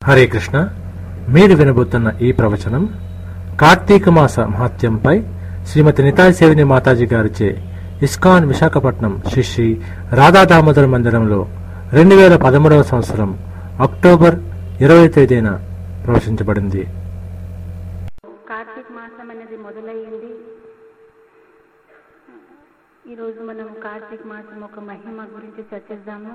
హరే కృష్ణ. మీరు వినబోతున్న ఈ ప్రవచనం కార్తీక మాస మహాత్యంపై శ్రీమతి నితాయి సేవిని మాతాజీ గారిచే ఇస్కాన్ విశాఖపట్నం శ్రీ శ్రీ రాధా దామోదర మందిరంలో 2013వ సంవత్సరం అక్టోబర్ 20వ తేదీన ప్రవచించబడింది. కార్తీక మాసం అనేది మొదలయ్యింది. ఈరోజు మనం కార్తీక మాసం ఒక మహిమ గురించి చర్చిద్దాము.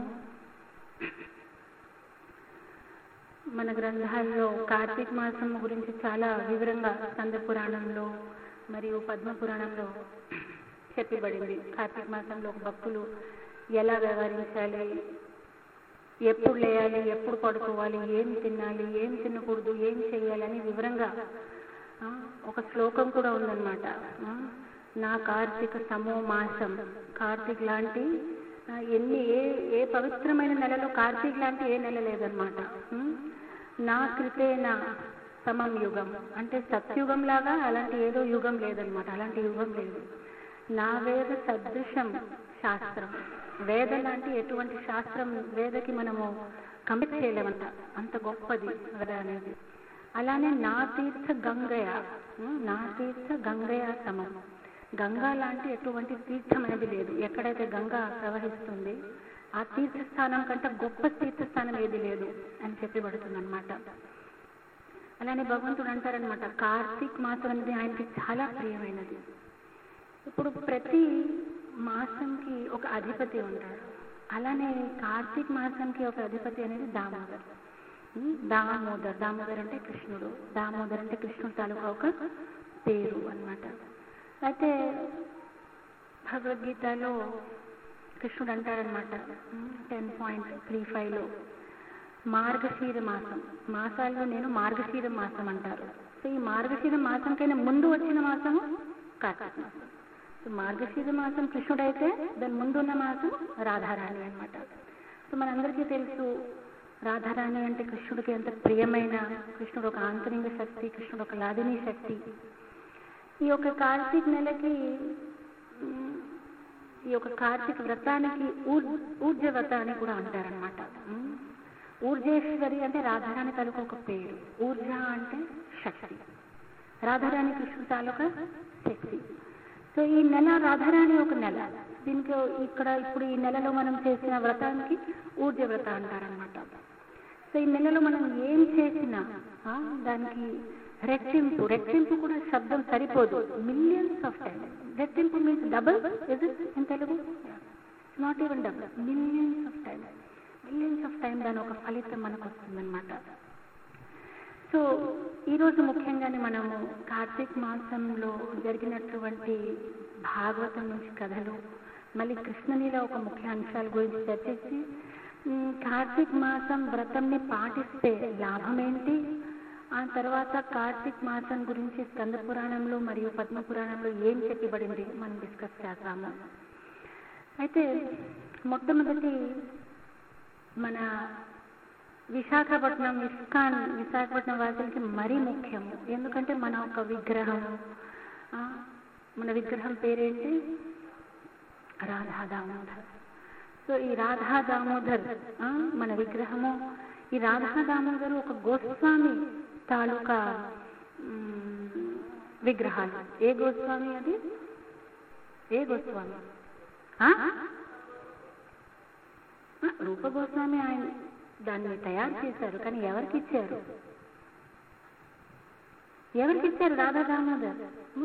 మన గ్రంథాల్లో కార్తీక మాసం గురించి చాలా వివరంగా స్కంద పురాణంలో మరియు పద్మ పురాణంలో చెప్పబడింది. కార్తీక మాసంలో భక్తులు ఎలా వ్యవహరించాలి, ఎప్పుడు లేయాలి, ఎప్పుడు పడుకోవాలి, ఏం తినాలి, ఏం తినకూడదు, ఏం చేయాలని వివరంగా ఒక శ్లోకం కూడా ఉందన్నమాట. నా కార్తీక సమో మాసం, కార్తీక్ లాంటి ఏ పవిత్రమైన నెలలో కార్తీక్ లాంటి ఏ నెల లేదన్నమాట. నా కృతేన సమం యుగం అంటే సత్యుగం లాగా అలాంటి ఏదో యుగం లేదనమాట. అలాంటి యుగం లేదు. నా వేద సదృశం శాస్త్రం, వేద లాంటి ఎటువంటి శాస్త్రం వేదకి మనము కంపేర్ చేయలేమంట, అంత గొప్పది వేద అనేది. అలానే నా తీర్థ గంగయ, నా తీర్థ గంగయ సమం, గంగా లాంటి ఎటువంటి తీర్థం అనేది లేదు. ఎక్కడైతే గంగా ప్రవహిస్తుంది ఆ తీర్థస్థానం కంటే గొప్ప తీర్థస్థానం ఏది లేదు అని చెప్పబడుతుంది అనమాట. అలానే భగవంతుడు అంటారనమాట, కార్తీక్ మాసం అనేది ఆయనకి చాలా ప్రియమైనది. ఇప్పుడు ప్రతి మాసంకి ఒక అధిపతి ఉంటాడు. అలానే కార్తీక్ మాసంకి ఒక అధిపతి అనేది దామోదర్. దామోదర్ అంటే కృష్ణుడు. దామోదర్ అంటే కృష్ణుడు తాలూకా ఒక పేరు అన్నమాట. అయితే భగవద్గీతలో కృష్ణుడు అంటారనమాట 10.35లో మార్గశీర మాసం, మాసాల్లో నేను మార్గశీర మాసం అంటారు. సో ఈ మార్గశీర మాసం కైనా ముందు వచ్చిన మాసము కార్తీక మాసం. సో మార్గశీర మాసం కృష్ణుడైతే దాని ముందు ఉన్న మాసం రాధారాణి అనమాట. సో మనందరికీ తెలుసు రాధారాణి అంటే కృష్ణుడికి ఎంత ప్రియమైన, కృష్ణుడు ఒక ఆంతరింగ శక్తి, కృష్ణుడు ఒక లాదిని శక్తి. ఈ యొక్క కార్తీక నెలకి, ఈ యొక్క కార్తీక వ్రతానికి ఊర్జ వ్రత అని కూడా అంటారనమాట. ఊర్జేశ్వరి అంటే రాధారాణి తాలూకా ఒక పేరు. ఊర్జ అంటే శక్తి, రాధారాణి కృష్ణుడు తాలూకా శక్తి. సో ఈ నెల రాధారాణి ఒక నెల. దీనికి ఇప్పుడు ఈ నెలలో మనం చేసిన వ్రతానికి ఊర్జ వ్రత అంటారనమాట. సో ఈ నెలలో మనం ఏం చేసినా దానికి రెట్టింపు కూడా శబ్దం సరిపోదు, మిలియన్స్ ఆఫ్ టైమ్. రెట్టింపు means double, is it in Telugu? Not even double, millions of time దాని ఒక ఫలితం మనకు వస్తుందన్నమాట. సో ఈరోజు ముఖ్యంగానే మనము కార్తీక మాసంలో జరిగినటువంటి భాగవతం నుంచి కథలు, మళ్ళీ కృష్ణునిలో ఒక ముఖ్య అంశాల గురించి చర్చించి, కార్తీక మాసం వ్రతంని పాటిస్తే లాభం ఏంటి, ఆ తర్వాత కార్తీక మాసం గురించి స్కంద పురాణంలో మరియు పద్మ పురాణంలో ఏం చెప్పబడింది మనం డిస్కస్ చేద్దాము. అయితే మొట్టమొదటి మన విశాఖపట్నం ఇస్కాన్ విశాఖపట్నం వాసులకి మరీ ముఖ్యము. ఎందుకంటే మన ఒక విగ్రహం, మన విగ్రహం పేరేంటి? రాధా దామోదర్. సో ఈ రాధా దామోదర్ మన విగ్రహము. ఈ రాధా దామోదర్ ఒక గోస్వామి తాలూకా విగ్రహాలు. ఏ గోస్వామి అది? ఏ గోస్వామి? రూప గోస్వామి ఆయన దాన్ని తయారు చేశారు. కానీ ఎవరికి ఇచ్చారు? రాధా దామోదర్?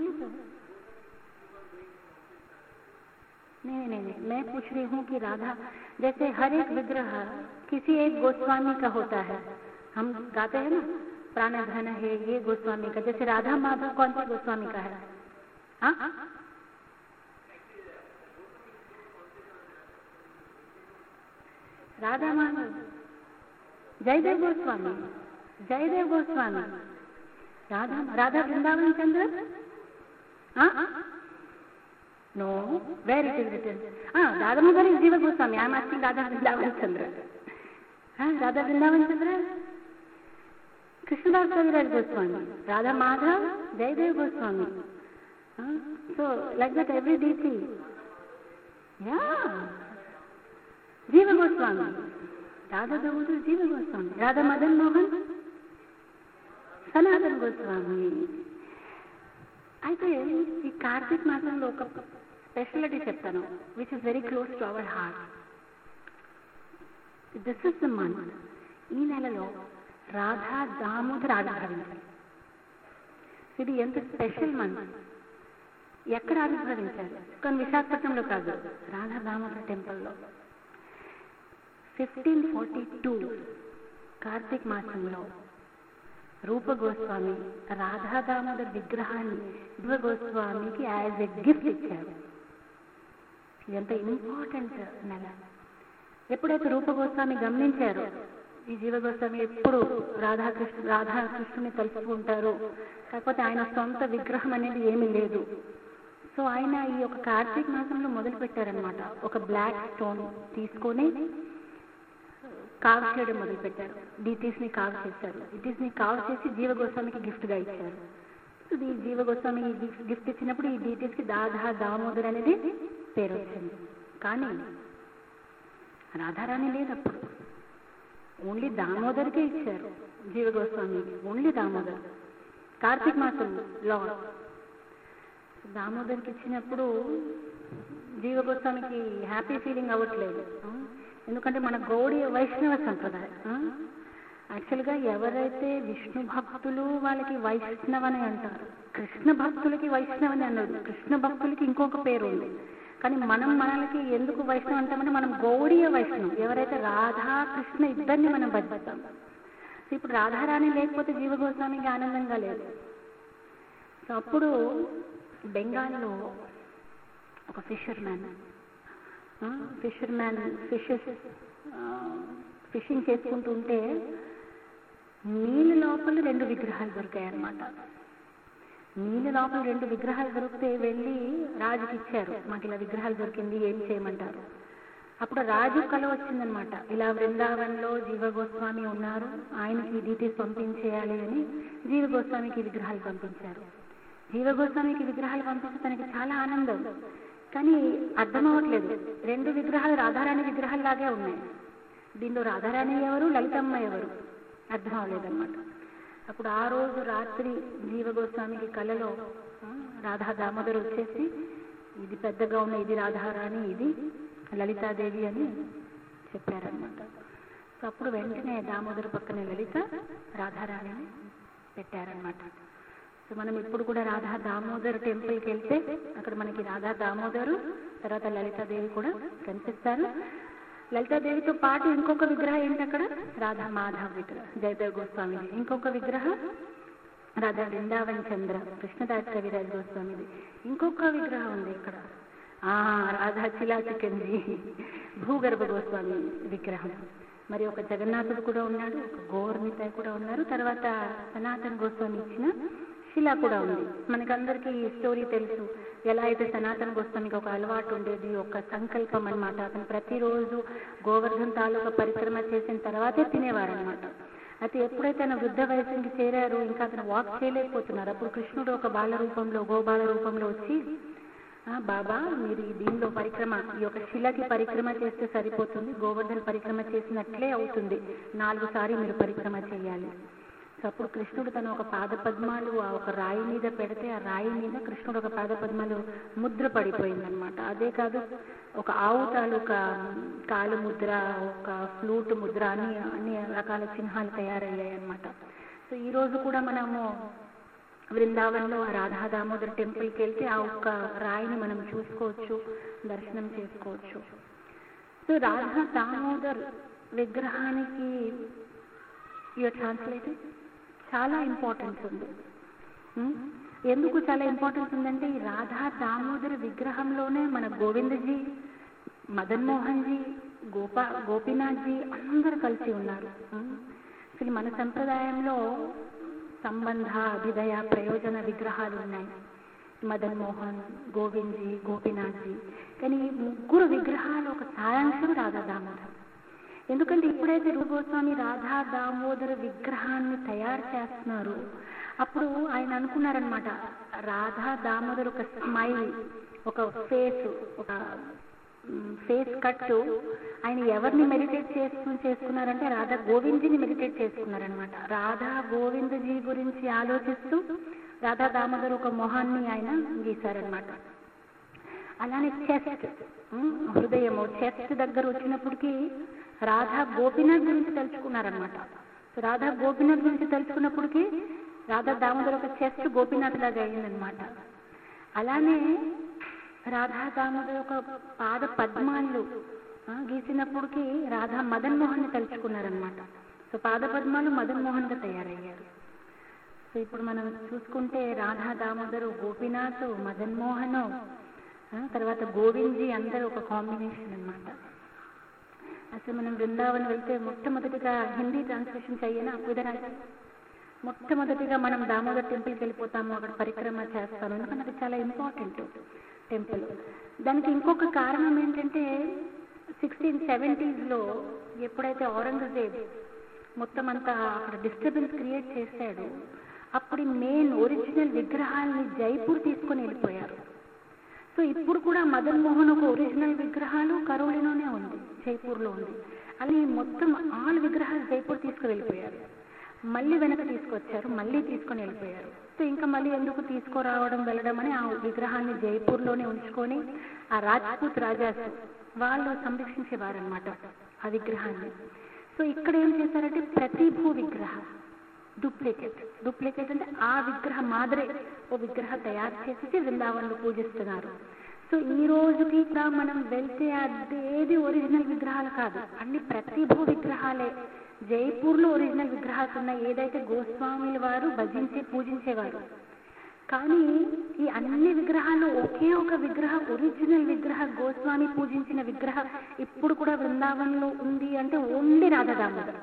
नहीं, मैं पूछ रही हूँ कि राधा, जैसे हर एक विग्रह किसी एक गोस्वामी का होता है. हम गाते हैं ना, प्राण धन है ये गोस्वामी का. जैसे राधा माधव कौन से गोस्वामी का है? राधा माधव जयदेव गोस्वामी. राधा वृंदावन चंद्र? No, where it is written? Radha Madhur is Jiva Goswami. I am asking Radha Vrindavan Chandra. Radha Vrindavan Chandra? Krishnadas Kaviraj Goswami. Radha Madhav, Jayadev Goswami. So, like that every deity. Yeah. Jiva Goswami. Radha Damodar Jiva Goswami. Radha Madan Mohan? సనాతన గోస్వామి. అయితే ఈ కార్తీక మాసంలో ఒక speciality చెప్తాను, which is very close to our heart. This is the month. ఈ నెలలో రాధా దామోదర్ ఆవిర్భవించారు. ఇది ఎంత స్పెషల్ మంత్. ఎక్కడ ఆవిర్భవించారు? కానీ విశాఖపట్నంలో కాదు, రాధా దామోదర్ టెంపుల్లో. 1542 కార్తీక మాసంలో రూప గోస్వామి రాధా దామోదర్ విగ్రహాన్ని జీవ గోస్వామికి యాజ్ ఎ గిఫ్ట్ ఇచ్చారు. ఇదంతా ఇంపార్టెంట్ నెల. ఎప్పుడైతే రూప గోస్వామి గమనించారో ఈ జీవ గోస్వామి ఎప్పుడు రాధాకృష్ణుని తలుచుకుంటారు, కాకపోతే ఆయన సొంత విగ్రహం అనేది ఏమీ లేదు. సో ఆయన ఈ యొక్క కార్తీక మాసంలో మొదలు పెట్టారనమాట. ఒక బ్లాక్ స్టోన్ తీసుకొని కావ్ చేయడం మొదలు పెట్టారు. డీటీస్ని కావ్ చేశారు. డీటీస్ని కావ్ చేసి జీవ గోస్వామికి గిఫ్ట్గా ఇచ్చారు. ఈ జీవ గోస్వామి గిఫ్ట్ ఇచ్చినప్పుడు ఈ డీటీస్కి దామోదర్ అనేది పేరు వచ్చింది. కానీ రాధారాణి లేదు అప్పుడు. ఓన్లీ దామోదర్కే ఇచ్చారు జీవ గోస్వామికి. ఓన్లీ దామోదర్. కార్తీక మాసంలో దామోదర్కి ఇచ్చినప్పుడు జీవ గోస్వామికి హ్యాపీ ఫీలింగ్ అవ్వట్లేదు. ఎందుకంటే మన గౌడీయ వైష్ణవ సంప్రదాయం. యాక్చువల్గా ఎవరైతే విష్ణు భక్తులు వాళ్ళకి వైష్ణవని అంటారు, కృష్ణ భక్తులకి వైష్ణవని అన్నారు. కృష్ణ భక్తులకి ఇంకొక పేరు ఉంది. కానీ మనకి ఎందుకు వైష్ణవం అంటామంటే మనం గౌడీయ వైష్ణవం. ఎవరైతే రాధా కృష్ణ ఇద్దరిని మనం భజిస్తాం. ఇప్పుడు రాధారాణి లేకపోతే జీవ గోస్వామికి ఆనందంగా లేదు. సో అప్పుడు బెంగాల్లో ఒక ఫిషింగ్ చేసుకుంటూ ఉంటే నీళ్ళ లోపల 2 విగ్రహాలు దొరికాయి అన్నమాట. నీళ్ళ లోపల 2 విగ్రహాలు దొరికితే వెళ్ళి రాజుకి ఇచ్చారు. మాకు ఇలా విగ్రహాలు దొరికింది, ఏం చేయమంటారు? అప్పుడు రాజు కల వచ్చిందనమాట. ఇలా బృందావనంలో జీవ గోస్వామి ఉన్నారు, ఆయనకి డీటీస్ పంపించేయాలి అని జీవ గోస్వామికి విగ్రహాలు పంపించారు. జీవ గోస్వామికి విగ్రహాలు పంపిస్తే తనకి చాలా ఆనందం. కానీ అర్థం అవ్వట్లేదు. 2 విగ్రహాలు రాధారాణి విగ్రహాలు లాగే ఉన్నాయి. దీనిలో రాధారాణి ఎవరు, లలితమ్మ ఎవరు అర్థం అవ్వలేదన్నమాట. అప్పుడు ఆ రోజు రాత్రి జీవ గోస్వామికి కలలో రాధా దామోదర్ వచ్చేసి ఇది పెద్దగా ఉన్న ఇది రాధారాణి, ఇది లలితాదేవి అని చెప్పారనమాట. సో అప్పుడు వెంటనే దామోదర్ పక్కనే లలిత, రాధారాణిని పెట్టారనమాట. సో మనం ఇప్పుడు కూడా రాధా దామోదర్ టెంపుల్కి వెళ్తే అక్కడ మనకి రాధా దామోదరు తర్వాత లలితాదేవి కూడా కనిపిస్తారు. లలితాదేవితో పాటు ఇంకొక విగ్రహం ఏంటి అక్కడ? రాధా మాధవ్ విగ్రహం, జయదేవ్ గోస్వామి. ఇంకొక విగ్రహం రాధా వృందావన్ చంద్ర, కృష్ణదాస్ కవిరాజ్ గోస్వామిది. ఇంకొక విగ్రహం ఉంది ఇక్కడ, రాధా చిలాచికంజీ, భూగర్భ గోస్వామి విగ్రహం. మరి ఒక జగన్నాథుడు కూడా ఉన్నాడు, ఒక గోర్నితాయ్ కూడా ఉన్నారు. తర్వాత సనాతన గోస్వామి ఇచ్చిన శిలా కూడా ఉంది. మనకందరికీ ఈ స్టోరీ తెలుసు. ఎలా అయితే సనాతన గోస్వామికి ఒక అలవాటు ఉండేది, ఒక సంకల్పం అనమాట. అతను ప్రతిరోజు గోవర్ధన్ తాలూకా పరిక్రమ చేసిన తర్వాతే తినేవారనమాట. అయితే ఎప్పుడైతే ఆయన వృద్ధ వయసుకి చేరారు, ఇంకా అతను వాక్ చేయలేకపోతున్నారు. అప్పుడు కృష్ణుడు ఒక బాల రూపంలో, గోబాల రూపంలో వచ్చి, బాబా మీరు దీనిలో పరిక్రమ, ఈ యొక్క శిలకి పరిక్రమ చేస్తే సరిపోతుంది, గోవర్ధన్ పరిక్రమ చేసినట్లే అవుతుంది, 4 సార్లు మీరు పరిక్రమ చేయాలి. అప్పుడు కృష్ణుడు తన ఒక పాదపద్మాలు ఆ ఒక రాయి మీద పెడితే ఆ రాయి మీద కృష్ణుడు ఒక పాదపద్మాలు ముద్ర పడిపోయిందనమాట. అదే కాదు, ఒక ఆవు తాలూకా కాలు ముద్ర, ఒక ఫ్లూట్ ముద్ర, అన్ని రకాల చిహ్నాలు తయారయ్యాయి అనమాట. సో ఈ రోజు కూడా మనము బృందావనంలో ఆ రాధా దామోదర్ టెంపుల్కి వెళ్తే ఆ ఒక్క రాయిని మనం చూసుకోవచ్చు, దర్శనం చేసుకోవచ్చు. సో రాధా దామోదర్ విగ్రహానికి ట్రాన్స్లేటెడ్ చాలా ఇంపార్టెన్స్ ఉంది. ఎందుకు చాలా ఇంపార్టెన్స్ ఉందంటే ఈ రాధా దామోదర్ విగ్రహంలోనే మన గోవిందజీ, మదన్ మోహన్ జీ, గోపీనాథ్జీ అందరూ కలిసి ఉన్నారు. అసలు మన సంప్రదాయంలో సంబంధ, అభిదయ, ప్రయోజన విగ్రహాలు ఉన్నాయి. మదన్ మోహన్, గోవిందజీ, గోపీనాథ్జీ. కానీ ఈ 3 విగ్రహాలు ఒక సారాంశం రాధా దామోదర్. ఎందుకంటే ఇప్పుడైతే రూపగోస్వామి రాధా దామోదర్ విగ్రహాన్ని తయారు చేస్తున్నారు, అప్పుడు ఆయన అనుకున్నారనమాట, రాధా దామోదర్ ఒక స్మైల్, ఒక ఫేస్, ఒక ఫేస్ కట్ ఆయన ఎవరిని మెడిటేట్ చేసుకున్నారంటే రాధా గోవింద్జీని మెడిటేట్ చేసుకున్నారనమాట. రాధా గోవిందజీ గురించి ఆలోచిస్తూ రాధా దామోదర్ ఒక మొహాన్ని ఆయన గీశారనమాట. అలానే చెస్ట్, హృదయము చెస్ట్ దగ్గర వచ్చినప్పటికీ రాధా గోపీనాథ్ గురించి తలుచుకున్నారనమాట. రాధా గోపీనాథ్ గురించి తలుచుకున్నప్పటికీ రాధా దామోదర్ ఒక చెస్ట్ గోపీనాథ్ లాగా అయిందనమాట. అలానే రాధా దామోదర్ ఒక పాద పద్మాలు గీసినప్పటికీ రాధా మదన్ మోహన్ ని తలుచుకున్నారనమాట. సో పాద పద్మాలు మదన్ మోహన్ గా తయారయ్యారు. సో ఇప్పుడు మనం చూసుకుంటే రాధా దామోదరు, గోపీనాథ్, మదన్ మోహన్, తర్వాత గోవింద్జీ అందరూ ఒక కాంబినేషన్ అనమాట. అసలు మనం బృందావన్ వెళ్తే మొట్టమొదటిగా హిందీ ట్రాన్స్లేషన్ చెయ్యనా కుదరాలి. మొట్టమొదటిగా మనం దామోదర్ టెంపుల్కి వెళ్ళిపోతాము, అక్కడ పరిక్రమ చేస్తాము, ఎందుకంటే అది చాలా ఇంపార్టెంట్ టెంపుల్. దానికి ఇంకొక కారణం ఏంటంటే 1670s ఎప్పుడైతే ఔరంగజేబ్ మొత్తం అంతా అక్కడ డిస్టర్బెన్స్ క్రియేట్ చేశాడు, అప్పుడు మెయిన్ ఒరిజినల్ విగ్రహాలని జైపూర్ తీసుకొని వెళ్ళిపోయారు. సో ఇప్పుడు కూడా మదన్ మోహన్ ఒక ఒరిజినల్ విగ్రహాలు కరోలిలోనే ఉంది, జైపూర్లో ఉంది. అది మొత్తం ఆల్ విగ్రహాలు జైపూర్ తీసుకుని వెళ్ళిపోయారు. మళ్ళీ వెనక తీసుకొచ్చారు, మళ్ళీ తీసుకొని వెళ్ళిపోయారు. సో ఇంకా మళ్ళీ ఎందుకు తీసుకురావడం వెళ్ళడం అని ఆ విగ్రహాన్ని జైపూర్లోనే ఉంచుకొని ఆ రాజ్పూత్ రాజాస్ వాళ్ళు సంరక్షించేవారనమాట ఆ విగ్రహాన్ని. సో ఇక్కడ ఏం చేశారంటే ప్రతిభూ విగ్రహ, డూప్లికేట్ అంటే ఆ విగ్రహం మాదిరే ఓ విగ్రహం తయారు చేసి వృందావన్లో పూజిస్తున్నారు. సో ఈ రోజుకి కూడా మనం వెళ్తే అదేది ఒరిజినల్ విగ్రహాలు కాదు, అన్ని ప్రతిభూ విగ్రహాలే. జైపూర్లో ఒరిజినల్ విగ్రహాలు ఉన్నాయి, ఏదైతే గోస్వామిల వారు భజించి పూజించేవారు. కానీ ఈ అన్ని విగ్రహాలు ఒకే ఒక విగ్రహం, ఒరిజినల్ విగ్రహ గోస్వామి పూజించిన విగ్రహం ఇప్పుడు కూడా బృందావనంలో ఉంది అంటే ఓన్లీ రాధా దామోదర్.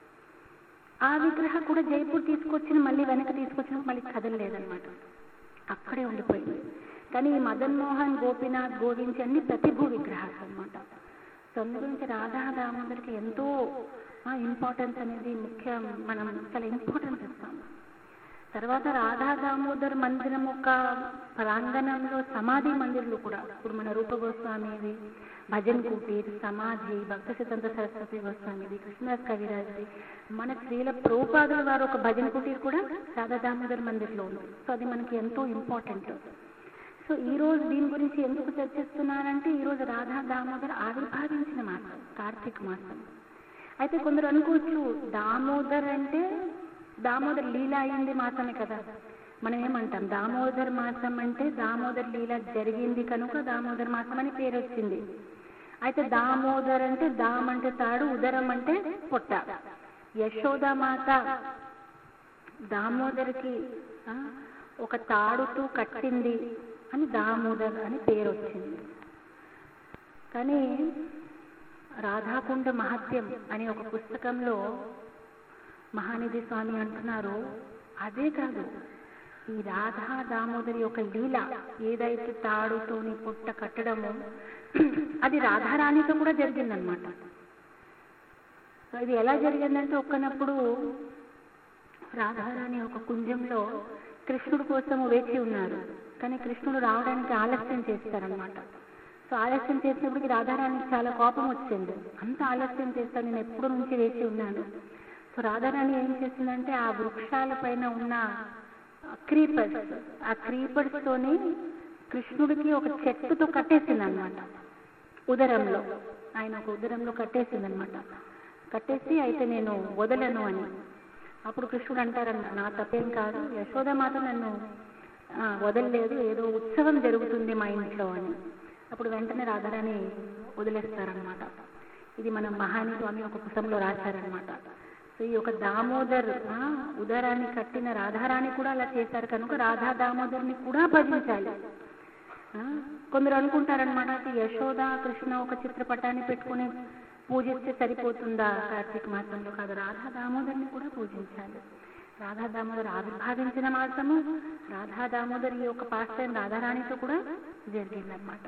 ఆ విగ్రహం కూడా జైపూర్ తీసుకొచ్చిన మళ్ళీ వెనక్కి తీసుకొచ్చిన మళ్ళీ కదలలేదనమాట, అక్కడే ఉండిపోయింది. కానీ ఈ మదన్ మోహన్, గోపీనాథ్, గోవింద్ అన్ని ప్రతిభూ విగ్రహాలు అనమాట. సో అందు గురించి రాధా దామోదర్కి ఎంతో ఇంపార్టెన్స్ అనేది ముఖ్యం, మనం చాలా ఇంపార్టెన్స్ ఇస్తాం. తర్వాత రాధా దామోదర్ మందిరం ఒక ప్రాంగణంలో సమాధి మందిర్లు కూడా, ఇప్పుడు మన రూప గోస్వామిది భజన్ కుటీర్, సమాధి, భక్త సిద్ధాంత సరస్వతి గోస్వామిది, కృష్ణదాస్ కవిరాజ్ది, మన శ్రీల ప్రభుపాదుల వారు ఒక భజన్ కుటీర్ కూడా రాధా దామోదర్ మందిర్లో ఉంది. సో అది మనకి ఎంతో ఇంపార్టెంట్. సో ఈ రోజు దీని గురించి ఎందుకు చర్చిస్తున్నారంటే ఈరోజు రాధా దామోదర్ ఆవిర్భావించిన మాసం కార్తీక మాసం. అయితే కొందరు అనుకోవచ్చు దామోదర్ అంటే దామోదర్ లీల అయింది మాసమే కదా. మనం ఏమంటాం దామోదర్ మాసం అంటే దామోదర్ లీల జరిగింది కనుక దామోదర్ మాసం అని పేరు వచ్చింది. అయితే దామోదర్ అంటే దామ్ అంటే తాడు, ఉదరం అంటే పొట్ట. యశోదామాత దామోదర్కి ఒక తాడుతో కట్టింది అని దామోదర్ అని పేరు వచ్చింది. కానీ రాధాకుండ మహత్యం అనే ఒక పుస్తకంలో మహానిధి స్వామి అంటున్నారు, అదే కాదు ఈ రాధా దామోదరి యొక్క లీల ఏదైతే తాడుతోని పుట్ట కట్టడము అది రాధారాణితో కూడా జరిగిందనమాట. ఇది ఎలా జరిగిందంటే ఒక్కనప్పుడు రాధారాణి ఒక కుంజంలో కృష్ణుడి కోసం వేచి ఉన్నారు, కానీ కృష్ణుడు రావడానికి ఆలస్యం చేస్తారనమాట. సో ఆలస్యం చేసినప్పటికి రాధారాణికి చాలా కోపం వచ్చింది, అంత ఆలస్యం చేస్తాను, నేను ఎప్పుడు నుంచి వేచి ఉన్నాను. సో రాధారాణి ఏం చేసిందంటే ఆ వృక్షాల పైన ఉన్న క్రీపర్స్, ఆ క్రీపర్స్ తోని కృష్ణుడికి ఒక చెట్టుతో కట్టేసింది అనమాట, ఉదరంలో. ఆయన ఒక ఉదరంలో కట్టేసిందనమాట. కట్టేసి అయితే నేను వదలను అని. అప్పుడు కృష్ణుడు అంటారన్న, నా తప్పేం కాదు, యశోదామాత నన్ను వదలలేదు, ఏదో ఉత్సవం జరుగుతుంది మా ఇంట్లో అని. అప్పుడు వెంటనే రాధారాణి వదిలేస్తారనమాట. ఇది మన మహాని స్వామి ఒక పుస్తకంలో రాశారనమాట. సో ఈ యొక్క దామోదర్ ఉదరాన్ని కట్టిన రాధారాణి కూడా అలా చేశారు కనుక రాధా దామోదర్ని కూడా భజించాలి. కొందరు అనుకుంటారనమాట, యశోద కృష్ణ ఒక చిత్రపటాన్ని పెట్టుకుని పూజిస్తే సరిపోతుందా కార్తీక మాసంలో? కాదు, రాధా దామోదర్ని కూడా పూజించాలి. రాధా దామోదర్ ఆవిర్భావించిన మాసము, రాధా దామోదర్ ఈ యొక్క పాస్టైం రాధారాణితో కూడా జరిగిందనమాట.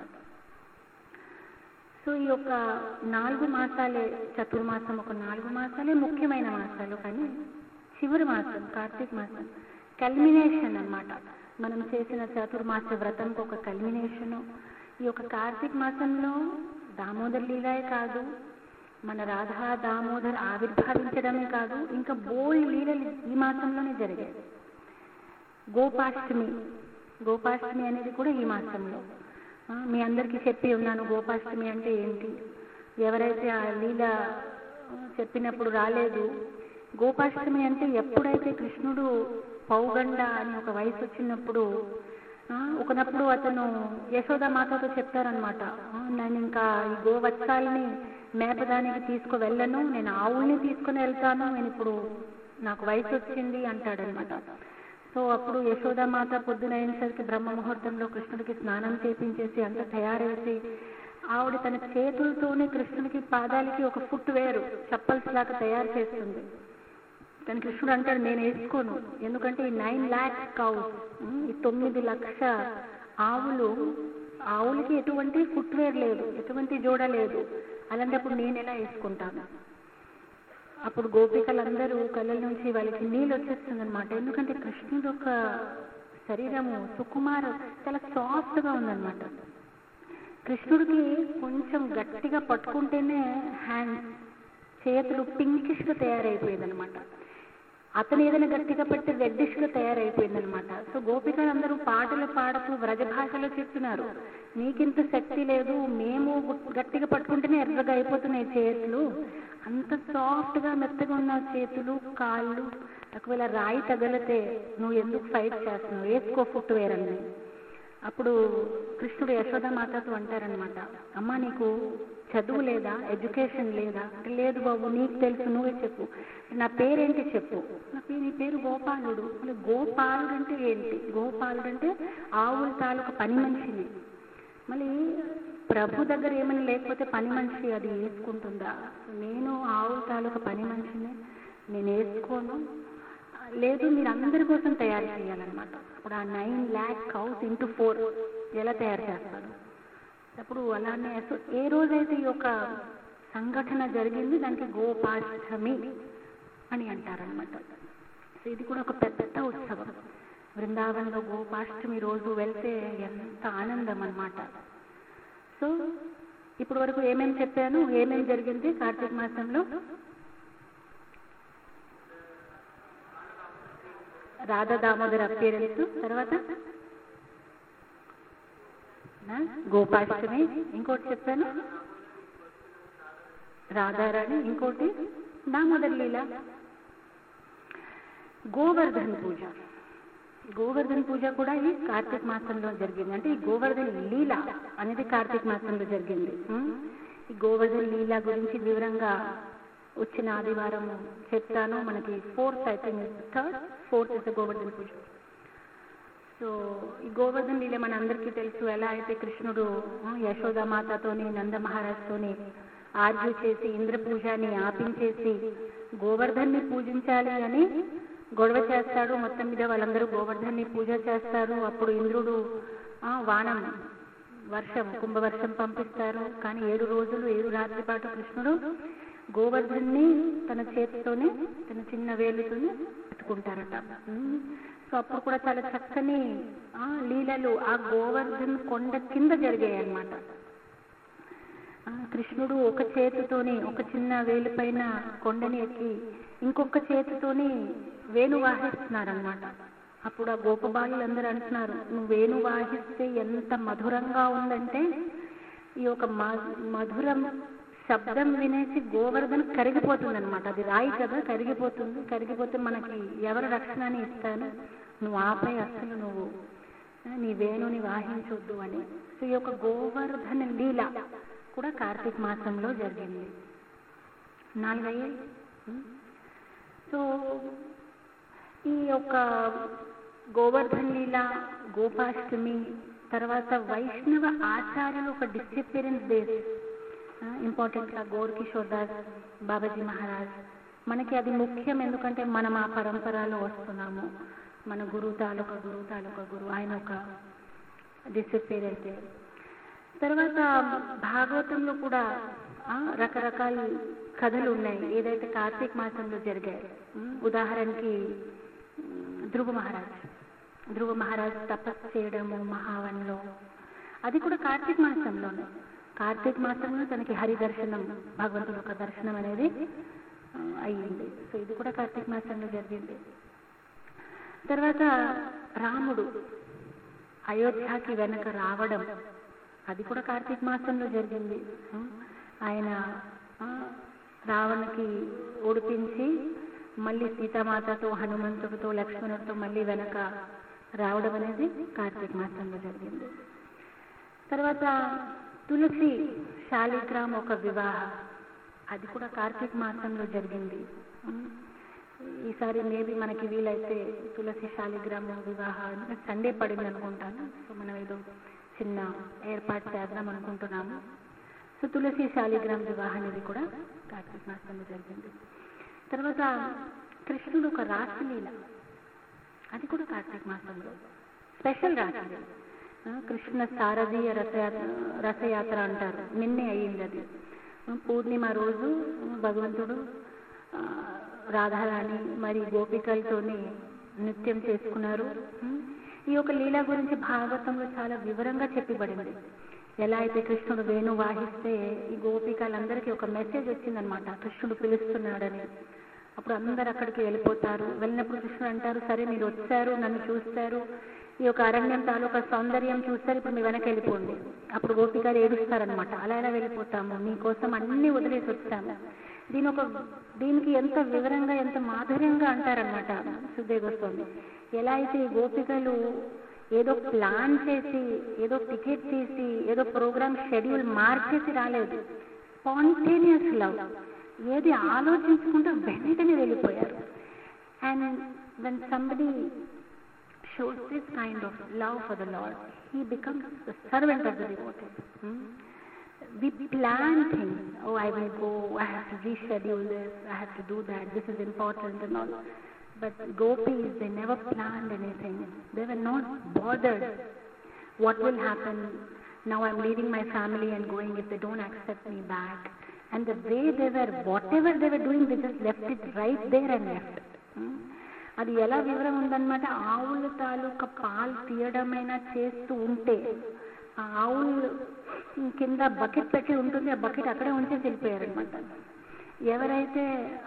సో ఈ యొక్క 4 మాసాలే, చతుర్మాసం ఒక 4 మాసాలే ముఖ్యమైన మాసాలు. కానీ చివరి మాసం కార్తీక మాసం కల్మినేషన్ అన్నమాట. మనం చేసిన చతుర్మాస వ్రతంకి ఒక కల్మినేషను. ఈ యొక్క కార్తీక మాసంలో దామోదర్ లీలాయే కాదు, మన రాధా దామోదర్ ఆవిర్భావించడమే కాదు, ఇంకా బోల్డ్ లీలలు ఈ మాసంలోనే జరిగాయి. గోపాష్టమి, గోపాష్టమి అనేది కూడా ఈ మాసంలో. మీ అందరికీ చెప్పి ఉన్నాను గోపాష్టమి అంటే ఏంటి. ఎవరైతే ఆ లీల చెప్పినప్పుడు రాలేదు, గోపాష్టమి అంటే ఎప్పుడైతే కృష్ణుడు పౌగండ అని ఒక వయసు వచ్చినప్పుడు ఒకనప్పుడు అతను యశోదామాతతో చెప్తారనమాట, నేను ఇంకా ఈ గోవత్సాలని మేపదానికి తీసుకువెళ్ళను, నేను ఆవుల్ని తీసుకుని వెళ్తాను, నేను ఇప్పుడు నాకు వయసు వచ్చింది అంటాడనమాట. సో అప్పుడు యశోదామాత పొద్దున అయినసరికి బ్రహ్మ ముహూర్తంలో కృష్ణుడికి స్నానం చేపించేసి అంతా తయారేసి ఆవిడ తన చేతులతోనే కృష్ణుడికి పాదాలకి ఒక ఫుట్ వేరు చప్పల్స్ లాగా తయారు చేస్తుంది. కానీ కృష్ణుడు అంటాడు నేను వేసుకోను, ఎందుకంటే ఈ 9 lakhs కౌస్, ఈ 9 లక్ష ఆవులకి ఎటువంటి ఫుట్వేర్ లేదు, ఎటువంటి జోడ లేదు, అలాంటప్పుడు నేను ఎలా వేసుకుంటాను. అప్పుడు గోపికలందరూ కళ్ళ నుంచి వాళ్ళకి నీళ్ళు వచ్చేస్తుంది అనమాట. ఎందుకంటే కృష్ణుడు యొక్క శరీరము సుకుమారం చాలా సాఫ్ట్గా ఉందన్నమాట. కృష్ణుడికి కొంచెం గట్టిగా పట్టుకుంటేనే హ్యాండ్స్ చేతులు పింకిష్గా తయారైపోయిందనమాట. అతను ఏదైనా గట్టిగా పట్టి రెడ్డిష్గా తయారైపోయిందనమాట. సో గోపికలందరూ పాటలు పాడుతూ వ్రజభాషలో చెప్తున్నారు, నీకింత శక్తి లేదు, మేము గట్టిగా పట్టుకుంటేనే ఎర్రగా అయిపోతున్నాయి చేతులు, అంత సాఫ్ట్గా మెత్తగా ఉన్న చేతులు కాళ్ళు, ఒకవేళ రాయి తగిలితే నువ్వు ఎందుకు ఫైట్ చేస్తున్నావు, వేసుకో ఫుట్వేర్ అని. అప్పుడు కృష్ణుడు యశోదామాతతో అంటారనమాట, అమ్మ నీకు చదువు లేదా, ఎడ్యుకేషన్ లేదా అంటే, లేదు బాబు నీకు తెలుసు, నువ్వే చెప్పు, నా పేరేంటి చెప్పు. నీ పేరు గోపాలుడు. గోపాలుడు అంటే ఏంటి? గోపాలుడు అంటే ఆవుల తాలూకు పని మనిషిని. మళ్ళీ ప్రభు దగ్గర ఏమైనా లేకపోతే పని మనిషి అది వేసుకుంటుందా? నేను ఆవుల తాలూకు పని మనిషిని, నేను వేసుకోను. లేదు, మీరు అందరి కోసం తయారు చేయాలన్నమాట. అప్పుడు ఆ 9 lakh cows into 4 ఎలా తయారు చేస్తారు? అప్పుడు అలానే ఏ రోజైతే ఈ యొక్క సంఘటన జరిగింది దానికి గోపాష్టమి అని అంటారనమాట. సో ఇది కూడా ఒక పెద్ద ఉత్సవం. బృందావనంలో గోపాష్టమి రోజు వెళ్తే ఎంత ఆనందం అన్నమాట. సో ఇప్పుడు వరకు ఏమేమి చెప్పాను, ఏమేమి జరిగింది కార్తీక మాసంలో? రాధా దామోదర్ అపియరెన్స్, తర్వాత గోపాష్టమి, ఇంకోటి చెప్పాను రాధారాణి, ఇంకోటి దామోదర్ లీల, గోవర్ధన్ పూజ. గోవర్ధన్ పూజ కూడా ఈ కార్తీక మాసంలో జరిగింది. అంటే ఈ గోవర్ధన్ లీల అనేది కార్తీక మాసంలో జరిగింది. ఈ గోవర్ధన్ లీల గురించి వివరంగా వచ్చిన ఆదివారం చెప్తాను. మనకి 4th I think 3rd 4th is Govardhan Puja. So ఈ గోవర్ధన్ లీల మన అందరికీ తెలుసు. ఎలా అయితే కృష్ణుడు యశోదామాతతోని నంద మహారాజ్తోని ఆర్గ్యూ చేసి ఇంద్ర పూజని ఆపించేసి గోవర్ధన్ని పూజించాలి అని గొడవ చేస్తాడు. మొత్తం మీద వాళ్ళందరూ గోవర్ధన్ని పూజ చేస్తారు. అప్పుడు ఇంద్రుడు వానం వర్షం కుంభవర్షం పంపిస్తారు. కానీ 7 రోజులు 7 రాత్రి పాటు కృష్ణుడు గోవర్ధన్ని తన చేతితోనే తన చిన్న వేలుతోనే పెట్టుకుంటారట. సో అప్పుడు కూడా చాలా చక్కని లీలలు ఆ గోవర్ధన్ కొండ కింద జరిగాయి అన్నమాట. కృష్ణుడు ఒక చేతితోని ఒక చిన్న వేలు పైన కొండని ఎక్కి ఇంకొక చేతితోని వేణు వాహిస్తున్నారనమాట. అప్పుడు ఆ గోపబాలులందరూ అంటున్నారు, నువ్వు వేణు వాహిస్తే ఎంత మధురంగా ఉందంటే ఈ యొక్క మధురం శబ్దం వినేసి గోవర్ధన్ కరిగిపోతుంది అనమాట. అది రాయి కదా, కరిగిపోతుంది. కరిగిపోతే మనకి ఎవరు రక్షణ అని ఇస్తాను, నువ్వు ఆపై అసలు నువ్వు నీ వేణుని వాహించొద్దు అని. సో ఈ యొక్క గోవర్ధన లీల కూడా కార్తీక మాసంలో జరిగింది. 4 అయ్యాయి. సో ఈ యొక్క గోవర్ధన్ లీల, గోపాష్టమి, తర్వాత వైష్ణవ ఆచార్యులు ఒక డిసిప్లిన్ బేస్ ఇంపార్టెంట్గా గౌర్ కిషోర్ దాస్ బాబాజీ మహారాజ్ మనకి అది ముఖ్యం. ఎందుకంటే మనం ఆ పరంపరలో వస్తున్నాము. మన గురువు తాలూకా గురువు ఆయన ఒక డిసిప్లిన్. తర్వాత భాగవతంలో కూడా రకరకాల కథలు ఉన్నాయి ఏదైతే కార్తీక మాసంలో జరిగాయి. ఉదాహరణకి ధ్రువ మహారాజ్ తపస్సు చేయడము మహావన్లో, అది కూడా కార్తీక మాసంలోనే. కార్తీక మాసంలో తనకి హరి దర్శనం, భగవంతుడు యొక్క దర్శనం అనేది అయ్యింది. సో ఇది కూడా కార్తీక మాసంలో జరిగింది. తర్వాత రాముడు అయోధ్యకి వెనక రావడం, అది కూడా కార్తీక మాసంలో జరిగింది. ఆయన రావణకి ఓడిపించి మళ్ళీ సీతామాతతో, హనుమంతుడితో, లక్ష్మణుడితో మళ్ళీ వెనక రావడం అనేది కార్తీక మాసంలో జరిగింది. తర్వాత తులసి శాలిగ్రామ్ ఒక వివాహం, అది కూడా కార్తీక మాసంలో జరిగింది. ఈసారి మేబీ మనకి వీలైతే తులసి శాలిగ్రామ్ వివాహం సండే పడింది అనుకుంటాను. సో మనం ఏదో చిన్న ఏర్పాటు చేద్దాం అనుకుంటున్నాము. సో తులసి శాలిగ్రామ్ వివాహం అనేది కూడా కార్తీక మాసంలో జరిగింది. తర్వాత కృష్ణుడు ఒక రాసలీల, అది కూడా కార్తీక మాసంలో స్పెషల్ రాసలీల. కృష్ణ శారదీయ రథయాత్ర అంటారు, నిన్నే అయ్యింది అది. పూర్ణిమ రోజు భగవంతుడు రాధారాణి మరి గోపికలతోని నృత్యం చేసుకున్నారు. ఈ యొక్క లీల గురించి భాగవతంలో చాలా వివరంగా చెప్పబడింది. ఎలా అయితే కృష్ణుడు వేణు వాహిస్తే ఈ గోపికలందరికీ ఒక మెసేజ్ వచ్చిందనమాట, కృష్ణుడు పిలుస్తున్నాడని. అప్పుడు అందరు అక్కడికి వెళ్ళిపోతారు. వెళ్ళినప్పుడు కృష్ణుడు అంటారు, సరే మీరు వచ్చారు, నన్ను చూస్తారు, ఈ యొక్క అరణ్యం తాలూకా సౌందర్యం చూస్తారు, ఇప్పుడు మీ వెనక వెళ్ళిపోండి. అప్పుడు గోపికలు ఏడుస్తారనమాట, అలా ఎలా వెళ్ళిపోతాము, మీకోసం అన్ని వదిలేసి వచ్చాము. దీనికి ఎంత వివరంగా ఎంత మాధుర్యంగా అంటారనమాట సుఖదేవ్ గోస్వామి. ఎలా అయితే ఈ గోపికలు ఏదో ప్లాన్ చేసి, ఏదో టికెట్ చేసి, ఏదో ప్రోగ్రామ్ షెడ్యూల్ మార్చేసి రాలేదు. స్పాంటేనియస్ లవ్, ఏది ఆలోచించుకుంటూ వెంటనే వెళ్ళిపోయారు. And when somebody shows this kind of love for the Lord, he becomes the servant of the devotee. We plan things. Oh, I will go, I have to reschedule this, I have to do that, this is important and all. But gopis, they never planned anything. They were not bothered. What will happen? Now I'm leaving my family and going, if they don't accept me back. And the way they were, whatever they were doing, they just left it right there and left it. అది ఎలా వివరం ఉందన్నమాట. ఆవుల తాలూకా పాలు తీయడమైనా చేస్తూ ఉంటే ఆ ఆవులు కింద బకెట్ పెట్టి ఉంటుంది, ఆ బకెట్ అక్కడే ఉంచేసి వెళ్ళిపోయారనమాట. ఎవరైతే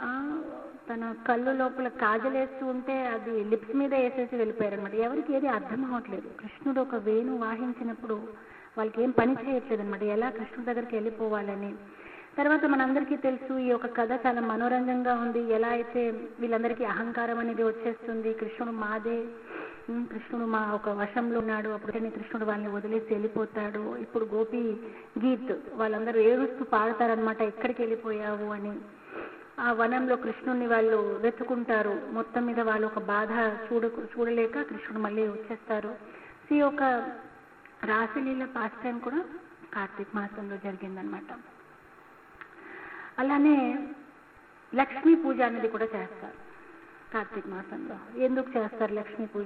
తన కళ్ళు లోపల కాజలేస్తూ ఉంటే అది లిప్స్ మీద వేసేసి వెళ్ళిపోయారనమాట. ఎవరికి ఏది అర్థం అవ్వట్లేదు. కృష్ణుడు ఒక వేణు వాహించినప్పుడు వాళ్ళకి ఏం పని చేయట్లేదు అనమాట, ఎలా కృష్ణుడి దగ్గరికి వెళ్ళిపోవాలని. తర్వాత మనందరికీ తెలుసు, ఈ యొక్క కథ చాలా మనోరంజంగా ఉంది. ఎలా అయితే వీళ్ళందరికీ అహంకారం అనేది వచ్చేస్తుంది, కృష్ణుడు మాదే, కృష్ణుడు మా ఒక వశంలో ఉన్నాడు, అప్పుడే కృష్ణుడు వాళ్ళని వదిలేసి వెళ్ళిపోతాడు. ఇప్పుడు గోపి గీత్ వాళ్ళందరూ ఏడుస్తూ పాడతారనమాట, ఎక్కడికి వెళ్ళిపోయావు అని. ఆ వనంలో కృష్ణుడిని వాళ్ళు వెతుకుంటారు. మొత్తం మీద వాళ్ళు ఒక బాధ చూడలేక కృష్ణుడు మళ్ళీ వచ్చేస్తారు. ఈ యొక్క రాసలీల పాస్ టైం కూడా కార్తీక మాసంలో జరిగిందనమాట. అలానే లక్ష్మీ పూజ అనేది కూడా చేస్తారు కార్తీక మాసంలో. ఎందుకు చేస్తారు లక్ష్మీ పూజ?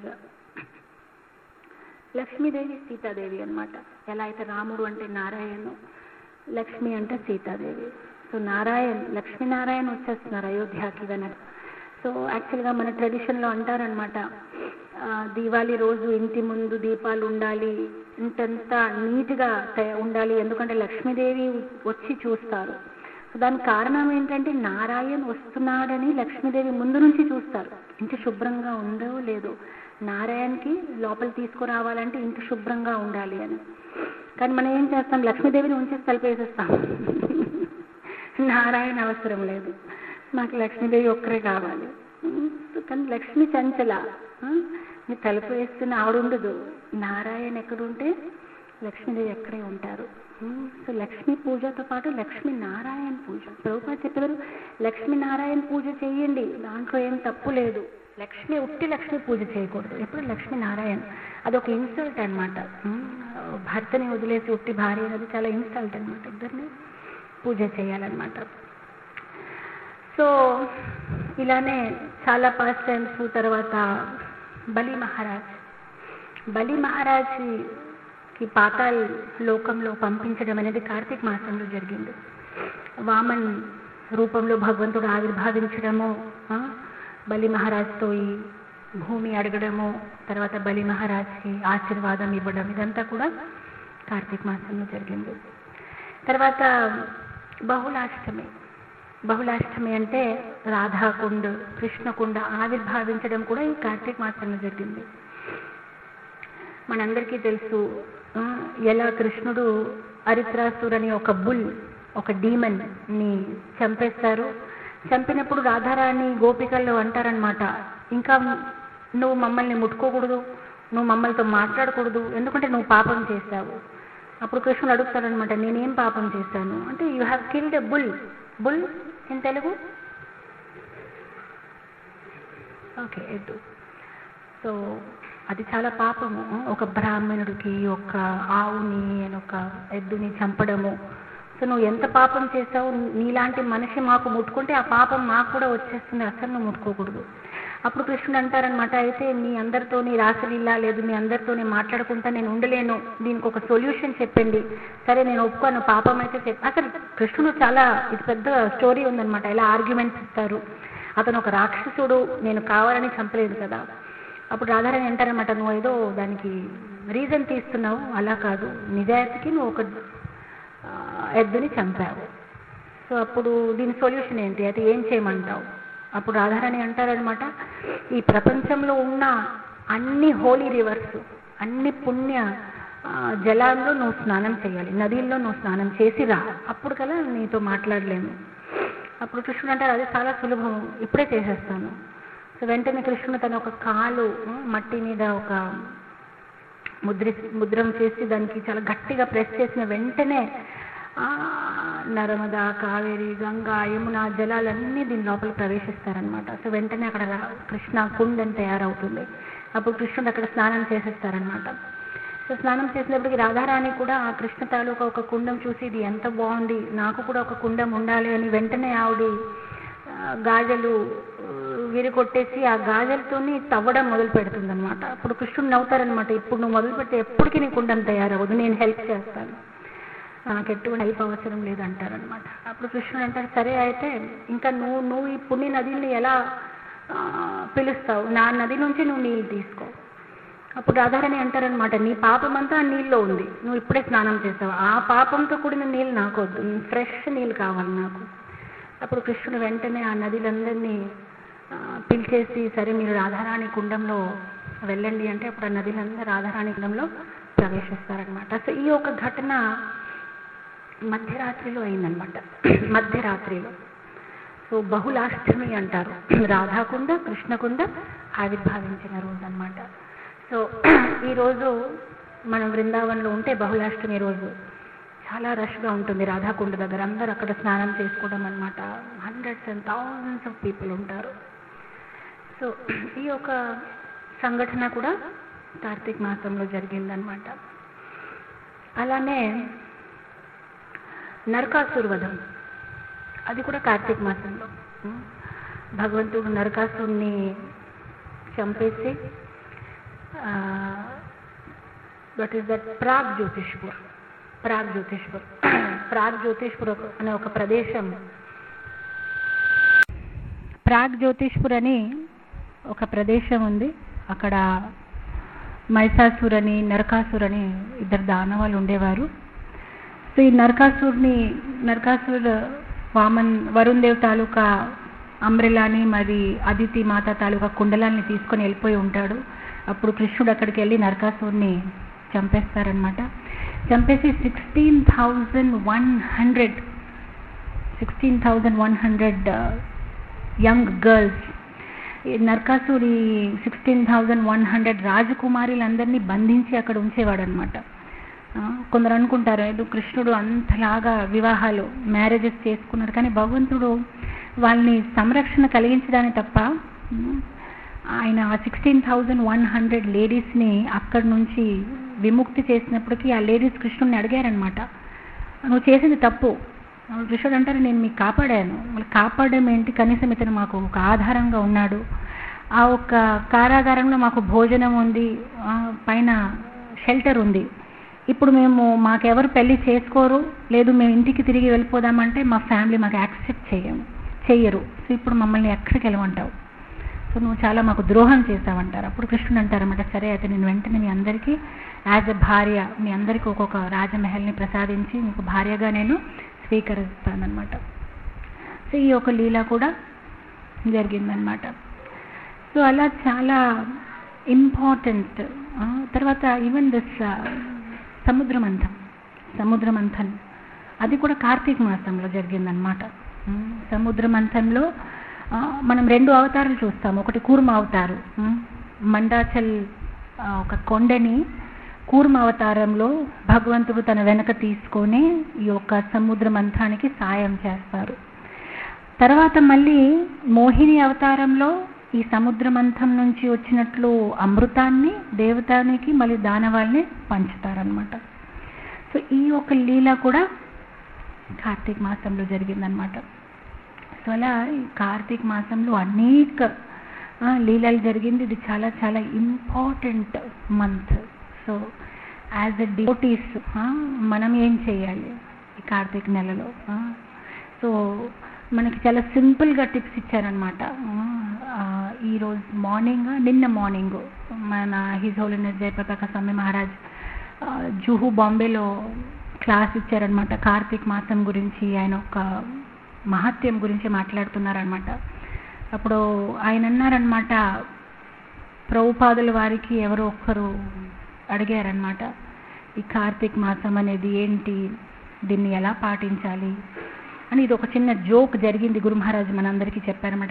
లక్ష్మీదేవి సీతాదేవి అనమాట. ఎలా అయితే రాముడు అంటే నారాయణు, లక్ష్మి అంటే సీతాదేవి. సో లక్ష్మీనారాయణ వచ్చేస్తున్నారు అయోధ్యకి వెనక. సో యాక్చువల్గా మన ట్రెడిషన్లో అంటారనమాట, దీవాళి రోజు ఇంటి ముందు దీపాలు ఉండాలి, ఇంటంతా నీట్గా ఉండాలి, ఎందుకంటే లక్ష్మీదేవి వచ్చి చూస్తారు. దానికి కారణం ఏంటంటే నారాయణ వస్తున్నాడని లక్ష్మీదేవి ముందు నుంచి చూస్తారు, ఇంటి శుభ్రంగా ఉందో లేదో. నారాయణకి లోపల తీసుకురావాలంటే ఇంటి శుభ్రంగా ఉండాలి అని. కానీ మనం ఏం చేస్తాం, లక్ష్మీదేవిని ఉంచేసి తలిపేసేస్తాం. నారాయణ అవసరం లేదు, మాకు లక్ష్మీదేవి ఒక్కరే కావాలి. కానీ లక్ష్మి చంచల, మీరు తలుపు వేస్తున్న ఆవిడుండదు. నారాయణ ఎక్కడుంటే లక్ష్మీదేవి ఎక్కడే ఉంటారు. సో లక్ష్మీ పూజతో పాటు లక్ష్మీనారాయణ పూజ ప్రభుపాద చెప్పారు, లక్ష్మీనారాయణ పూజ చేయండి, దాంట్లో ఏం తప్పు లేదు. ఉట్టి లక్ష్మీ పూజ చేయకూడదు, ఎప్పుడు లక్ష్మీనారాయణ. అదొక ఇన్సల్ట్ అనమాట. భర్తని వదిలేసి ఉట్టి భార్య అనేది చాలా ఇన్సల్ట్ అనమాట. ఇద్దరిని పూజ చేయాలన్నమాట. సో ఇలానే చాలా పాస్ట్ టైమ్స్. తర్వాత బలి మహారాజ్కి పాతాళ లోకంలో పంపించడం అనేది కార్తీక మాసంలో జరిగింది. వామన్ రూపంలో భగవంతుడు ఆవిర్భావించడము, బలి మహారాజ్తో ఈ భూమి అడగడము, తర్వాత బలి మహారాజ్కి ఆశీర్వాదం ఇవ్వడం, ఇదంతా కూడా కార్తీక మాసంలో జరిగింది. తర్వాత బహుళాష్టమి అంటే రాధాకుండ్, కృష్ణకుండ ఆవిర్భావించడం కూడా ఈ కార్తీక మాసంలో జరిగింది. మనందరికీ తెలుసు ఎలా కృష్ణుడు అరిత్రాసుర్ అని ఒక బుల్, ఒక డీమన్ ని చంపేస్తారు. చంపినప్పుడు రాధారాణి గోపికల్లో అంటారనమాట, ఇంకా నువ్వు మమ్మల్ని ముట్టుకోకూడదు, నువ్వు మమ్మల్తో మాట్లాడకూడదు, ఎందుకంటే నువ్వు పాపం చేశావు. అప్పుడు కృష్ణుడు అడుగుతాడనమాట, నేనేం పాపం చేశాను అంటే, you have killed a bull. Bull in Telugu okay ఎద్దు. సో అది చాలా పాపము. ఒక బ్రాహ్మణుడికి ఒక ఆవుని ఒక ఎద్దుని చంపడము. సో నువ్వు ఎంత పాపం చేసావు, నీలాంటి మనిషి మాకు ముట్టుకుంటే ఆ పాపం మాకు కూడా వచ్చేస్తుంది, అసలు నువ్వు ముట్టుకోకూడదు. అప్పుడు కృష్ణుడు అంటారనమాట, అయితే మీ అందరితోని రాసలీలా లేదు, మీ అందరితోని మాట్లాడుకుంటా నేను ఉండలేను, దీనికి ఒక సొల్యూషన్ చెప్పండి. సరే నేను ఒప్పుకోను, పాపం అయితే అసలు కృష్ణుడు చాలా ఇది పెద్ద స్టోరీ ఉందనమాట, ఎలా ఆర్గ్యుమెంట్స్ ఇస్తారు. అతను ఒక రాక్షసుడు, నేను కావాలని చంపలేదు కదా. అప్పుడు రాధారాణి అంటారనమాట, నువ్వు ఏదో దానికి రీజన్ తీస్తున్నావు, అలా కాదు, నిజాయితీకి నువ్వు ఒక ఎద్దుని చంపావు. సో అప్పుడు దీని సొల్యూషన్ ఏంటి, అయితే ఏం చేయమంటావు. అప్పుడు రాధారాణి అంటారనమాట, ఈ ప్రపంచంలో ఉన్న అన్ని హోలీ రివర్స్, అన్ని పుణ్య జలాల్లో నువ్వు స్నానం చేయాలి, నదిల్లో నువ్వు స్నానం చేసి రా, అప్పుడు కదా నీతో మాట్లాడలేము. అప్పుడు కృష్ణుడు అంటారు, అది చాలా సులభం, ఇప్పుడే చేసేస్తాను. సో వెంటనే కృష్ణుడు తన ఒక కాలు మట్టి మీద ఒక ముద్రం చేసి దానికి చాలా గట్టిగా ప్రెస్ చేసిన వెంటనే నర్మదా, కావేరి, గంగా, యమున జలాలన్నీ దీని లోపల ప్రవేశిస్తారనమాట. సో వెంటనే అక్కడ కృష్ణ కుండ్ అని తయారవుతుంది. అప్పుడు కృష్ణుడు అక్కడ స్నానం చేసేస్తారనమాట. సో స్నానం చేసినప్పటికీ రాధారాణి కూడా ఆ కృష్ణ తాలూకా ఒక కుండం చూసి ఇది ఎంత బాగుంది, నాకు కూడా ఒక కుండం ఉండాలి అని వెంటనే ఆవిడ గాజలు విరిగొట్టేసి ఆ గాజలతోని తవ్వడం మొదలు పెడుతుంది అనమాట. అప్పుడు కృష్ణుడు నవ్వుతారనమాట, ఇప్పుడు నువ్వు మొదలు పెడితే ఎప్పటికీ నీ కుండం తయారవ్వదు, నేను హెల్ప్ చేస్తాను, నాకు ఎటువంటి హెల్ప్ అవసరం లేదంటారనమాట. అప్పుడు కృష్ణుడు అంటారు, సరే అయితే ఇంకా నువ్వు ఈ పుణ్య నదిని ఎలా పిలుస్తావు, నా నది నుంచి నువ్వు నీళ్ళు తీసుకో. అప్పుడు రాధారాణి అంటారనమాట, నీ పాపం అంతా ఆ నీళ్ళలో ఉంది, నువ్వు ఇప్పుడే స్నానం చేసావు, ఆ పాపంతో కూడిన నీళ్ళు నాకు వద్దు, ఫ్రెష్ నీళ్ళు కావాలి నాకు. అప్పుడు కృష్ణుడు వెంటనే ఆ నదులందరినీ పిలిచేసి, సరే మీరు రాధారాణి కుండంలో వెళ్ళండి అంటే అప్పుడు ఆ నదులందరూ రాధారాణి కుండంలో ప్రవేశిస్తారనమాట. సో ఈ ఒక ఘటన మధ్యరాత్రిలో అయిందనమాట, మధ్యరాత్రిలో. సో బహుళాష్టమి అంటారు, రాధాకుండ కృష్ణకుండ ఆవిర్భావించిన రోజు అనమాట. సో ఈరోజు మనం బృందావనంలో ఉంటే బహుళాష్టమి రోజు చాలా రష్గా ఉంటుంది రాధాకుండ దగ్గర, అందరూ అక్కడ స్నానం చేసుకోవడం అనమాట. Hundreds and thousands of people ఉంటారు. సో ఈ యొక్క సంఘటన కూడా కార్తీక మాసంలో జరిగిందనమాట. అలానే నరకాసుర వధం, అది కూడా కార్తీక మాసంలో. భగవంతుడు నరకాసురుని చంపేసి that is that Pragjyotishpur అనే ఒక ప్రదేశం, ప్రాగ్ జ్యోతిష్పూర్ అని ఒక ప్రదేశం ఉంది. అక్కడ మహిషాసుర్ అని నరకాసుర్ అని ఇద్దరు దానవాళ్ళు ఉండేవారు. సో ఈ నరకాసుర్ వరుణ్ దేవ్ తాలూకా అంబ్రెలాని మరి అదితి మాత తాలూకా కుండలాన్ని తీసుకొని వెళ్ళిపోయి ఉంటాడు. అప్పుడు కృష్ణుడు అక్కడికి వెళ్ళి నరకాసుర్ని చంపేస్తారనమాట. చంపేసి 16,100 యంగ్ గర్ల్స్, నరకాసురి 16,100 రాజకుమారులందరినీ బంధించి అక్కడ ఉంచేవాడు అనమాట. కొందరు అనుకుంటారు ఏదో కృష్ణుడు అంతలాగా వివాహాలు మ్యారేజెస్ చేసుకున్నాడు, కానీ భగవంతుడు వాళ్ళని సంరక్షణ కలిగించడానికి తప్ప ఆయన 16,100 లేడీస్ని అక్కడి నుంచి విముక్తి చేసినప్పటికీ ఆ లేడీస్ కృష్ణుడిని అడిగారనమాట, నువ్వు చేసింది తప్పు. కృష్ణుడు అంటారు, నేను మీకు కాపాడాను, మళ్ళీ కాపాడడం ఏంటి, కనీసం ఇతను మాకు ఒక ఆధారంగా ఉన్నాడు, ఆ ఒక్క కారాగారంలో మాకు భోజనం ఉంది, పైన షెల్టర్ ఉంది, ఇప్పుడు మాకెవరు పెళ్లి చేసుకోరు, లేదు మేము ఇంటికి తిరిగి వెళ్ళిపోదామంటే మా ఫ్యామిలీ మాకు యాక్సెప్ట్ చెయ్యరు, సో ఇప్పుడు మమ్మల్ని ఎక్కడికి వెళ్ళమంటావు. సో నువ్వు చాలా మాకు ద్రోహం చేశావంటారు. అప్పుడు కృష్ణుడు అంటారన్నమాట, సరే అయితే నేను వెంటనే మీ అందరికీ యాజ్ ఎ భార్య మీ అందరికీ ఒక్కొక్క రాజమహల్ని ప్రసాదించి మీకు భార్యగా నేను స్వీకరిస్తానన్నమాట. సో ఈ యొక్క లీల కూడా జరిగిందనమాట. సో అలా చాలా ఇంపార్టెంట్. తర్వాత ఈవెన్ దిస్ సముద్రమంథన్ అది కూడా కార్తీక మాసంలో జరిగిందనమాట. సముద్రమంథంలో మనం 2 అవతారాలు చూస్తాము. ఒకటి కూర్మ అవతారం, మండాచల్ ఒక కొండని కూర్మ అవతారంలో భగవంతుడు తన వెనక తీసుకొని ఈ యొక్క సముద్ర మంథానికి సాయం చేస్తారు. తర్వాత మళ్ళీ మోహిని అవతారంలో ఈ సముద్ర మంథం నుంచి వచ్చినట్లు అమృతాన్ని దేవతానికి మళ్ళీ దానవాళ్ళని పంచుతారనమాట. సో ఈ యొక్క లీల కూడా కార్తీక మాసంలో జరిగిందనమాట. సో అలా ఈ కార్తీక మాసంలో అనేక లీలలు జరిగింది. ఇది చాలా చాలా important month. So as a devotees మనం ఏం చేయాలి ఈ కార్తీక నెలలో? సో మనకి చాలా సింపుల్గా టిప్స్ ఇచ్చారనమాట. ఈరోజు నిన్న మార్నింగ్ మన హిజ్ హోలీనెస్ జయప్రతాక స్వామి మహారాజ్ జూహు బాంబేలో క్లాస్ ఇచ్చారనమాట. కార్తీక మాసం గురించి ఆయన ఒక మహత్యం గురించి మాట్లాడుతున్నారనమాట. అప్పుడు ఆయన అన్నారనమాట, ప్రభుపాదుల వారికి ఎవరో ఒక్కరు అడిగారనమాట, ఈ కార్తీక మాసం అనేది ఏంటి, దీన్ని ఎలా పాటించాలి అని. ఇది ఒక చిన్న జోక్ జరిగింది. గురు మహారాజ్ మనందరికీ చెప్పారనమాట,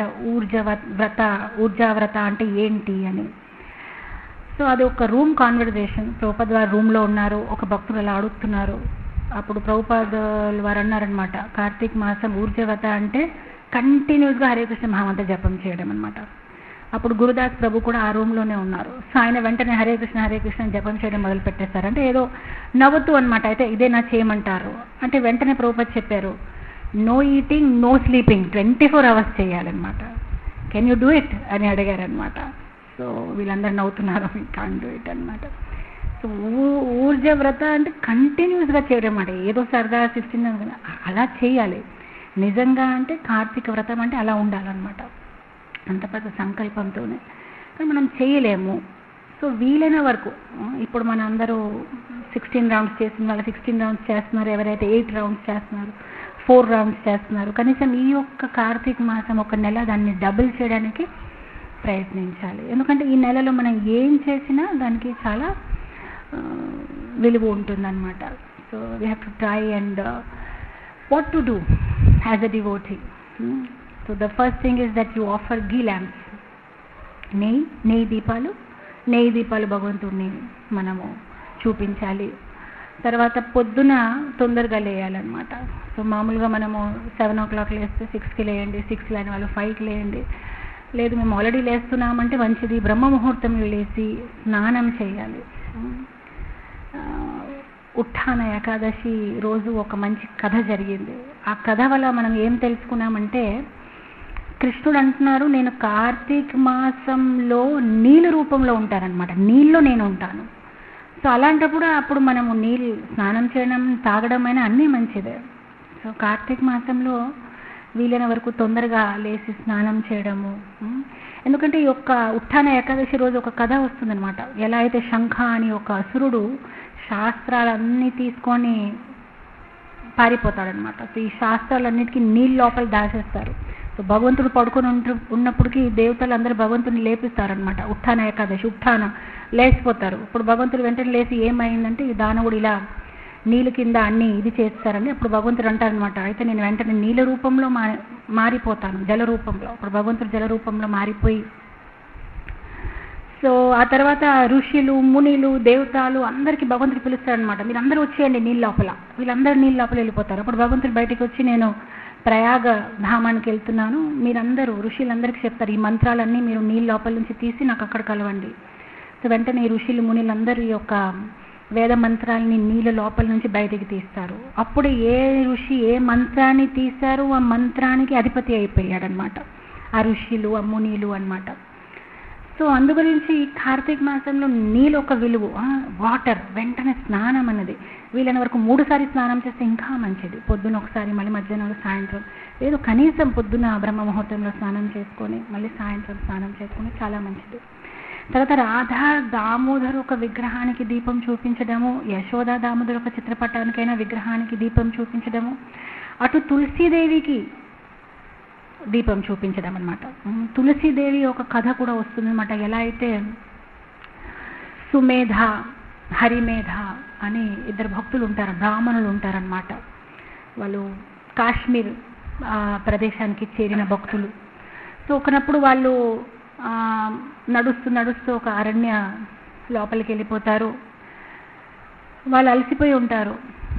ఊర్జావ్రత అంటే ఏంటి అని. సో అది ఒక రూమ్ కాన్వర్జేషన్. ప్రభుపాద వారు రూమ్లో ఉన్నారు, ఒక భక్తులు అలా అడుగుతున్నారు. అప్పుడు ప్రభుపాద వారు అన్నారనమాట, కార్తీక మాసం ఊర్జావ్రత అంటే కంటిన్యూస్గా హరే కృష్ణ మహామంత్ర జపం చేయడం అనమాట. అప్పుడు గురుదాస్ ప్రభు కూడా ఆ రూమ్లోనే ఉన్నారు. సో ఆయన వెంటనే హరే కృష్ణ జపం చేయడం మొదలు పెట్టేశారు. అంటే ఏదో నవ్వుతూ అనమాట, అయితే ఇదే నా చేయమంటారు అంటే వెంటనే ప్రభుపాద చెప్పారు, no eating no sleeping 24 hours చేయాలన్నమాట. కెన్ యూ డూ ఇట్ అని అడిగారనమాట. సో వీళ్ళందరూ నవ్వుతున్నారు, కాన్ డూ ఇట్ అనమాట. సో ఊర్జవ్రత అంటే కంటిన్యూస్గా చేయడం అన్నమాట. ఏదో సరదా 16 అలా చేయాలి. నిజంగా అంటే కార్తీక వ్రతం అంటే అలా ఉండాలన్నమాట, అంత పెద్ద సంకల్పంతోనే. కానీ మనం చేయలేము. సో వీలైన వరకు ఇప్పుడు మన అందరూ 16 rounds చేసిన వాళ్ళు 16 rounds చేస్తున్నారు, ఎవరైతే 8 rounds చేస్తున్నారు, 4 rounds చేస్తున్నారు. కనీసం ఈ యొక్క కార్తీక మాసం ఒక నెల దాన్ని డబుల్ చేయడానికి ప్రయత్నించాలి. ఎందుకంటే ఈ నెలలో మనం ఏం చేసినా దానికి చాలా విలువ ఉంటుందన్నమాట. So we have to try and what to do as a devotee. So the first thing is that you offer ghee lamps, నెయ్యి దీపాలు భగవంతుడిని మనము చూపించాలి. తర్వాత పొద్దున తొందరగా లేయాలన్నమాట. సో మామూలుగా మనము 7 o'clock లేస్తే 6కి లేయండి, 6 లేని వాళ్ళు 5కి లేయండి. లేదు మేము ఆల్రెడీ లేస్తున్నామంటే మంచిది, బ్రహ్మ ముహూర్తంలో లేచి స్నానం చేయాలి. ఉత్థాన ఏకాదశి రోజు ఒక మంచి కథ జరిగింది. ఆ కథ వల్ల మనం ఏం తెలుసుకున్నామంటే, కృష్ణుడు అంటున్నారు, నేను కార్తీక మాసంలో నీళ్ళ రూపంలో ఉంటానన్నమాట, నీళ్ళలో నేను ఉంటాను. సో అలాంటప్పుడు అప్పుడు మనము నీళ్ళు స్నానం చేయడం తాగడం అయినా అన్నీ మంచిదే. సో కార్తీక మాసంలో వీలైన వరకు తొందరగా లేచి స్నానం చేయడము. ఎందుకంటే ఈ యొక్క ఉత్థాన ఏకాదశి రోజు ఒక కథ వస్తుందన్నమాట. ఎలా అయితే శంఖ అని ఒక అసురుడు శాస్త్రాలన్నీ తీసుకొని పారిపోతాడనమాట. సో ఈ శాస్త్రాలన్నిటికీ నీళ్ళ లోపల దాచేస్తారు. సో భగవంతుడు పడుకొని ఉన్నప్పటికీ దేవతలు అందరూ భగవంతుడిని లేపిస్తారనమాట. ఉత్థాన ఏకాదశి లేచిపోతారు. ఇప్పుడు భగవంతుడు వెంటనే లేచి ఏమైందంటే ఈ దానవుడు ఇలా నీళ్ళ కింద అన్నీ ఇది చేస్తారని అప్పుడు భగవంతుడు అంటారనమాట, అయితే నేను వెంటనే నీళ్ళ రూపంలో మారిపోతాను, జల రూపంలో. అప్పుడు భగవంతుడు జల రూపంలో మారిపోయి, సో ఆ తర్వాత ఋషులు మునిలు దేవతలు అందరికీ భగవంతుడు పిలుస్తారనమాట, మీరు అందరూ వచ్చేయండి నీళ్ళ లోపల. వీళ్ళందరూ నీళ్ళ లోపల వెళ్ళిపోతారు. అప్పుడు భగవంతుడు బయటకు వచ్చి, నేను ప్రయాగ ధామానికి వెళ్తున్నాను, మీరందరూ ఋషులందరికీ చెప్తారు, ఈ మంత్రాలన్నీ మీరు నీళ్ళ లోపల నుంచి తీసి నాకు అక్కడ కలవండి. సో వెంటనే ఈ ఋషులు మునిలందరూ ఈ యొక్క వేద మంత్రాలని నీళ్ళ లోపల నుంచి బయటికి తీస్తారు. అప్పుడు ఏ ఋషి ఏ మంత్రాన్ని తీశారో ఆ మంత్రానికి అధిపతి అయిపోయాడనమాట, ఆ ఋషులు ఆ మునిలు అనమాట. సో అందుగురించి కార్తీక మాసంలో నీళ్ళు ఒక విలువ, వాటర్ వెంటనే స్నానం అన్నది వీళ్ళని వరకు 3 సార్లు స్నానం చేస్తే ఇంకా మంచిది. పొద్దున ఒకసారి, మళ్ళీ మధ్యాహ్నంలో, సాయంత్రం, లేదు కనీసం పొద్దున బ్రహ్మ ముహూర్తంలో స్నానం చేసుకొని మళ్ళీ సాయంత్రం స్నానం చేసుకొని చాలా మంచిది. తర్వాత రాధా దామోదర్ ఒక విగ్రహానికి దీపం చూపించడము, యశోద దామోదర్ ఒక చిత్రపటానికైనా విగ్రహానికి దీపం చూపించడము, అటు తులసీదేవికి దీపం చూపించడం అనమాట. తులసీదేవి ఒక కథ కూడా వస్తుంది అనమాట. ఎలా అయితే సుమేధ, హరిమేధ అని 2 భక్తులు ఉంటారు, బ్రాహ్మణులు ఉంటారనమాట. వాళ్ళు కాశ్మీర్ ప్రదేశానికి చేరిన భక్తులు. సో ఒకనప్పుడు వాళ్ళు నడుస్తూ నడుస్తూ ఒక అరణ్య లోపలికి వెళ్ళిపోతారు. వాళ్ళు అలసిపోయి ఉంటారు,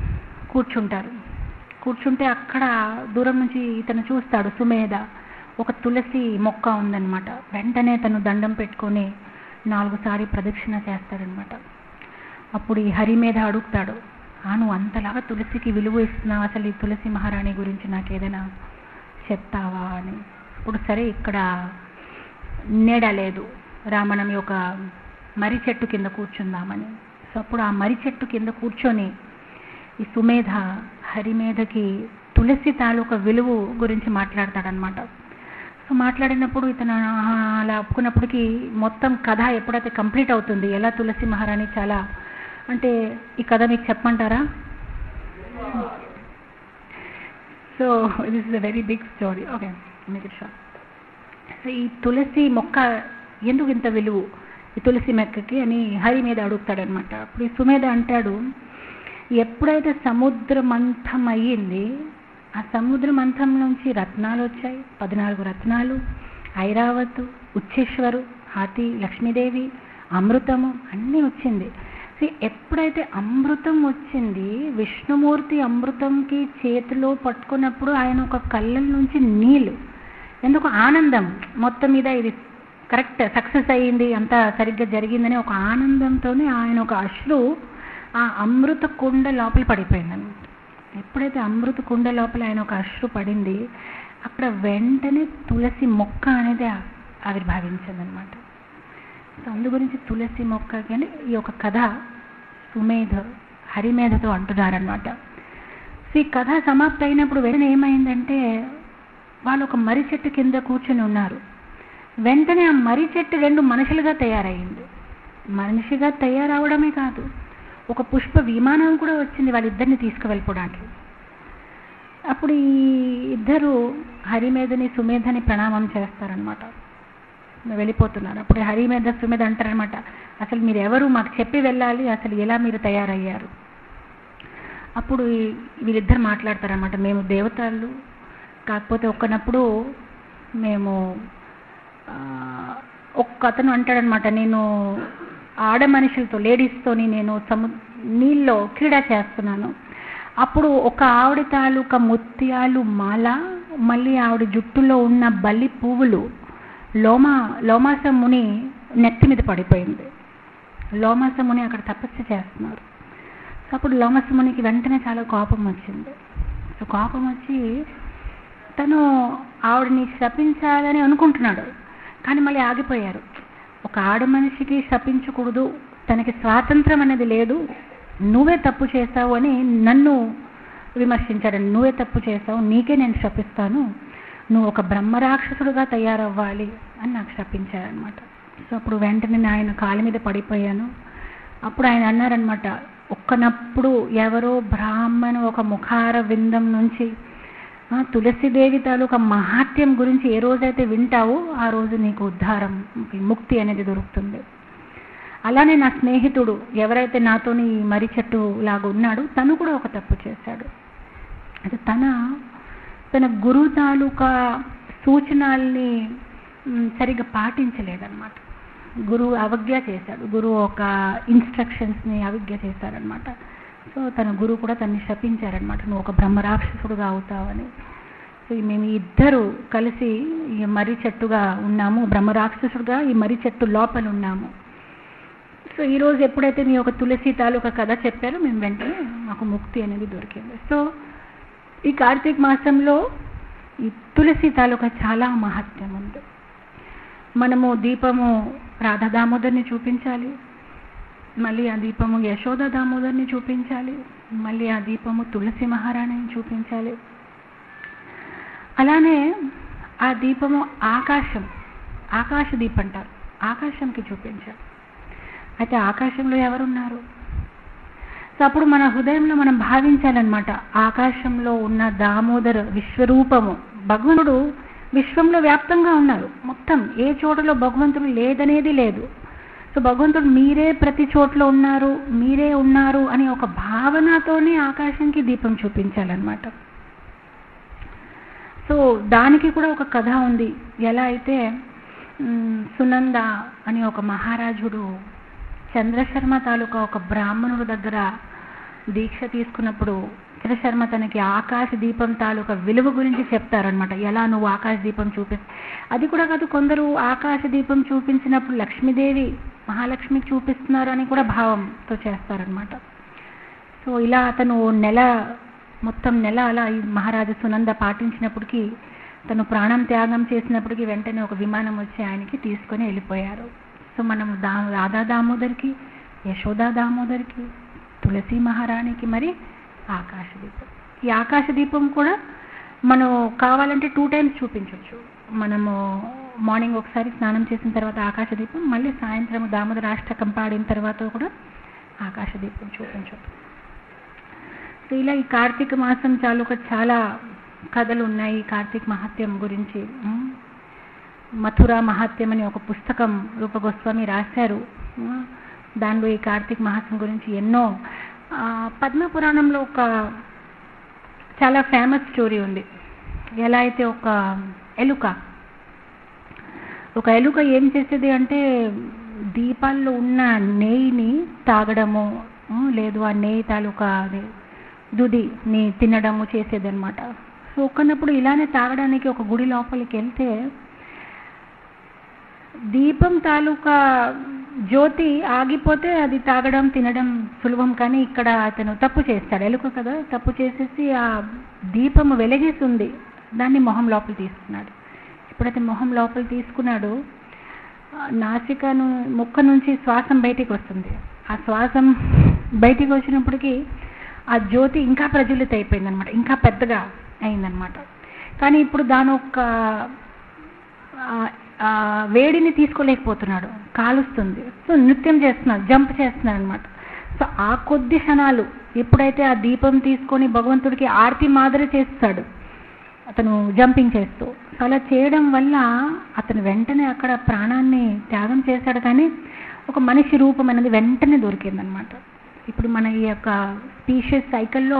కూర్చుంటే అక్కడ దూరం నుంచి ఇతను చూస్తాడు, సుమేధ ఒక తులసి మొక్క ఉందన్నమాట. వెంటనే తను దండం పెట్టుకొని 4 సార్లు ప్రదక్షిణ చేస్తాడనమాట. అప్పుడు ఈ హరిమేధ అడుగుతాడు, నువ్వు అంతలాగా తులసికి విలువ ఇస్తున్నావు, అసలు ఈ తులసి మహారాణి గురించి నాకు ఏదైనా చెప్తావా అని. ఇప్పుడు సరే ఇక్కడ నీడ లేదు, రామణం ఒక మర్రి చెట్టు కింద కూర్చుందామని. సో అప్పుడు ఆ మర్రి చెట్టు కింద కూర్చొని ఈ సుమేధ హరిమేధకి తులసి తాలూకా విలువ గురించి మాట్లాడతాడనమాట. సో మాట్లాడినప్పుడు ఇతను అలా ఒప్పుకున్నప్పటికీ మొత్తం కథ ఎప్పుడైతే కంప్లీట్ అవుతుంది, ఎలా తులసి మహారాణి చాలా అంటే ఈ కథ మీకు చెప్పమంటారా? So this is a very big story. Okay, make it short. So ఈ తులసి మొక్క ఎందుకు ఇంత విలువ ఈ తులసి మొక్కకి అని హరి మీద అడుగుతాడనమాట. అప్పుడు ఈ సుమేధ అంటాడు, ఎప్పుడైతే సముద్ర మంథం అయ్యింది, ఆ సముద్ర మంథం నుంచి రత్నాలు వచ్చాయి, 14 రత్నాలు, ఐరావతు, ఉచ్చేశ్వరు, హాతి, లక్ష్మీదేవి, అమృతము అన్నీ వచ్చింది. సో ఎప్పుడైతే అమృతం వచ్చింది, విష్ణుమూర్తి అమృతంకి చేతిలో పట్టుకున్నప్పుడు ఆయన ఒక కళ్ళ నుంచి నీళ్ళు, ఎందుకు ఆనందం, మొత్తం మీద ఇది కరెక్ట్ సక్సెస్ అయ్యింది, అంతా సరిగ్గా జరిగిందని ఒక ఆనందంతోనే ఆయన ఒక అశ్రు ఆ అమృత కుండ లోపల పడిపోయిందన్నమాట. ఎప్పుడైతే అమృత కుండ లోపల ఆయన ఒక అశ్రు పడింది, అక్కడ వెంటనే తులసి మొక్క అనేది ఆవిర్భావించిందనమాట. సో అందు గురించి తులసి మొక్క కానీ ఈ యొక్క కథ సుమేధ హరిమేధతో అంటున్నారనమాట. సో ఈ కథ సమాప్తి అయినప్పుడు వెంటనే ఏమైందంటే, వాళ్ళు ఒక మర్రి చెట్టు కింద కూర్చొని ఉన్నారు. వెంటనే ఆ మర్రి చెట్టు 2 మనుషులుగా తయారైంది. మనిషిగా తయారవడమే కాదు, ఒక పుష్ప విమానం కూడా వచ్చింది వాళ్ళిద్దరిని తీసుకువెళ్ళిపోవడానికి. అప్పుడు ఈ ఇద్దరు హరిమేధని సుమేధని ప్రణామం చేస్తారనమాట, వెళ్ళిపోతున్నారు. అప్పుడు హరిమేధ సుమేధ అంటారనమాట, అసలు మీరు ఎవరు, మాకు చెప్పి వెళ్ళాలి, అసలు ఎలా మీరు తయారయ్యారు. అప్పుడు వీళ్ళిద్దరు మాట్లాడతారనమాట, మేము దేవతలు, కాకపోతే ఒక్కనప్పుడు మేము ఒక్క అతను అంటాడనమాట, నేను ఆడ మనుషులతో లేడీస్తోని నేను నీళ్ళలో క్రీడ చేస్తున్నాను. అప్పుడు ఒక ఆవిడ తాలూకా ముత్యాలు మాల, మళ్ళీ ఆవిడ జుట్టులో ఉన్న బల్లి పువ్వులు లోమాస ముని నెత్తి మీద పడిపోయింది. లోమాస ముని అక్కడ తపస్సు చేస్తున్నారు. అప్పుడు లోమాస మునికి వెంటనే చాలా కోపం వచ్చింది. సో కోపం వచ్చి తను ఆవిడని శపించాలని అనుకుంటున్నాడు, కానీ మళ్ళీ ఆగిపోయారు. ఒక ఆడ మనిషికి శపించకూడదు, తనకి స్వాతంత్రం అనేది లేదు, నువ్వే తప్పు చేస్తావు అని నన్ను విమర్శించాడు. నువ్వే తప్పు చేస్తావు, నీకే నేను శపిస్తాను, నువ్వు ఒక బ్రహ్మరాక్షసుడుగా తయారవ్వాలి అని నాకు శపించారనమాట. సో అప్పుడు వెంటనే ఆయన కాళ్ళ మీద పడిపోయాను. అప్పుడు ఆయన అన్నారనమాట, ఒక్కనప్పుడు ఎవరో బ్రాహ్మణ ఒక ముఖార విందం నుంచి తులసిదేవి తాలూకా మహాత్యం గురించి ఏ రోజైతే వింటావో ఆ రోజు నీకు ఉద్ధారం, ముక్తి అనేది దొరుకుతుంది. అలానే నా స్నేహితుడు ఎవరైతే నాతోని మర్రి చెట్టు లాగా ఉన్నాడు, తను కూడా ఒక తప్పు చేశాడు. అంటే తన గురువు తాలూకా సూచనల్ని సరిగ్గా పాటించలేదన్నమాట. గురువు అవజ్ఞ చేశాడు, గురువు ఒక ఇన్స్ట్రక్షన్స్ని అవజ్ఞ చేశారనమాట. సో తన గురువు కూడా తన్ని శపించారనమాట, నువ్వు ఒక బ్రహ్మరాక్షసుడుగా అవుతావని. సో మేము ఇద్దరు కలిసి ఈ మర్రి చెట్టుగా ఉన్నాము, బ్రహ్మరాక్షసుడుగా ఈ మర్రి చెట్టు లోపల ఉన్నాము. సో ఈరోజు ఎప్పుడైతే మీ ఒక తులసి తాలూకా కథ చెప్పారో మేము వెంటనే మాకు ముక్తి అనేది దొరికింది. సో ఈ కార్తీక మాసంలో ఈ తులసి తాలూకా చాలా మహత్యం ఉంది. మనము దీపము రాధా దామోదర్ని చూపించాలి, మళ్ళీ ఆ దీపము యశోద దామోదర్ని చూపించాలి, మళ్ళీ ఆ దీపము తులసి మహారాణిని చూపించాలి. అలానే ఆ దీపము ఆకాశ దీపం అంటారు, ఆకాశంకి చూపించాలి. అయితే ఆకాశంలో ఎవరున్నారు? సో అప్పుడు మన హృదయంలో మనం భావించాలన్నమాట, ఆకాశంలో ఉన్న దామోదర విశ్వరూపము, భగవంతుడు విశ్వంలో వ్యాప్తంగా ఉన్నారు. మొత్తం ఏ చోటలో భగవంతుడు లేదనేది లేదు. సో భగవంతుడు మీరే ప్రతి చోట్ల ఉన్నారు, మీరే ఉన్నారు అని ఒక భావనతోనే ఆకాశంకి దీపం చూపించాలన్నమాట. సో దానికి కూడా ఒక కథ ఉంది. ఎలా అయితే సునంద అని ఒక మహారాజుడు చంద్రశర్మ తాలూకా ఒక బ్రాహ్మణుడు దగ్గర దీక్ష తీసుకున్నప్పుడు చంద్రశర్మ తనకి ఆకాశ దీపం తాలూకా విలువ గురించి చెప్తారనమాట. ఎలా నువ్వు ఆకాశ దీపం అది కూడా కాదు, కొందరు ఆకాశ దీపం చూపించినప్పుడు లక్ష్మీదేవి మహాలక్ష్మికి చూపిస్తున్నారు అని కూడా భావంతో చేస్తారనమాట. సో ఇలా అతను మొత్తం నెల అలా ఈ మహారాజు సునంద పాటించినప్పటికీ, తను ప్రాణం త్యాగం చేసినప్పటికీ వెంటనే ఒక విమానం వచ్చి ఆయనకి తీసుకొని వెళ్ళిపోయారు. సో మనం రాధా దామోదర్కి, యశోదా దామోదర్కి, తులసి మహారాణికి మరి ఆకాశ దీపం. ఈ ఆకాశ దీపం కూడా మనం కావాలంటే 2 times చూపించవచ్చు. మనము మార్నింగ్ ఒకసారి స్నానం చేసిన తర్వాత ఆకాశ దీపం, మళ్ళీ సాయంత్రం దామోదరాష్టకం పాడిన తర్వాత కూడా ఆకాశ దీపం చూపించవచ్చు. సో ఇలా ఈ కార్తీక మాసం చాలా కథలు ఉన్నాయి కార్తీక మహాత్మ్యం గురించి. మథురా మహాత్మ్యం అని ఒక పుస్తకం రూపగోస్వామి రాశారు. దానిలో ఈ కార్తీక మహాత్మ్యం గురించి ఎన్నో. పద్మపురాణంలో ఒక చాలా ఫేమస్ స్టోరీ ఉంది. ఎలా అయితే ఒక ఎలుక ఏం చేసేది అంటే దీపాల్లో ఉన్న నెయ్యిని తాగడము, లేదు ఆ నెయ్యి తాలూకా దుదిని తినడము చేసేదన్నమాట. సో ఒకనప్పుడు ఇలానే తాగడానికి ఒక గుడి లోపలికి వెళ్తే దీపం తాలూకా జ్యోతి ఆగిపోతే అది తాగడం తినడం సులభం. కానీ ఇక్కడ అతను తప్పు చేస్తాడు, ఎలుక కదా, తప్పు చేసేసి ఆ దీపము వెలిగిస్తుంది, దాన్ని మొహం లోపల తీసుకున్నాడు. ఎప్పుడైతే మొహం లోపల తీసుకున్నాడు, ముక్క నుంచి శ్వాసం బయటికి వస్తుంది. ఆ శ్వాసం బయటికి వచ్చినప్పటికీ ఆ జ్యోతి ఇంకా ప్రజ్వలిత అయిపోయిందనమాట, ఇంకా పెద్దగా అయిందనమాట. కానీ ఇప్పుడు దాని ఒక వేడిని తీసుకోలేకపోతున్నాడు, కాలుస్తుంది. సో నృత్యం చేస్తున్నాడు, జంప్ చేస్తున్నాడు అనమాట. సో ఆ కొద్ది క్షణాలు ఎప్పుడైతే ఆ దీపం తీసుకొని భగవంతుడికి ఆర్తి మాదిరి చేస్తాడు అతను జంపింగ్ చేస్తూ, అలా చేయడం వల్ల అతను వెంటనే అక్కడ ప్రాణాన్ని త్యాగం చేశాడు. కానీ ఒక మనిషి రూపం అనేది వెంటనే దొరికిందనమాట. ఇప్పుడు మన ఈ యొక్క స్పీషియస్ సైకిల్లో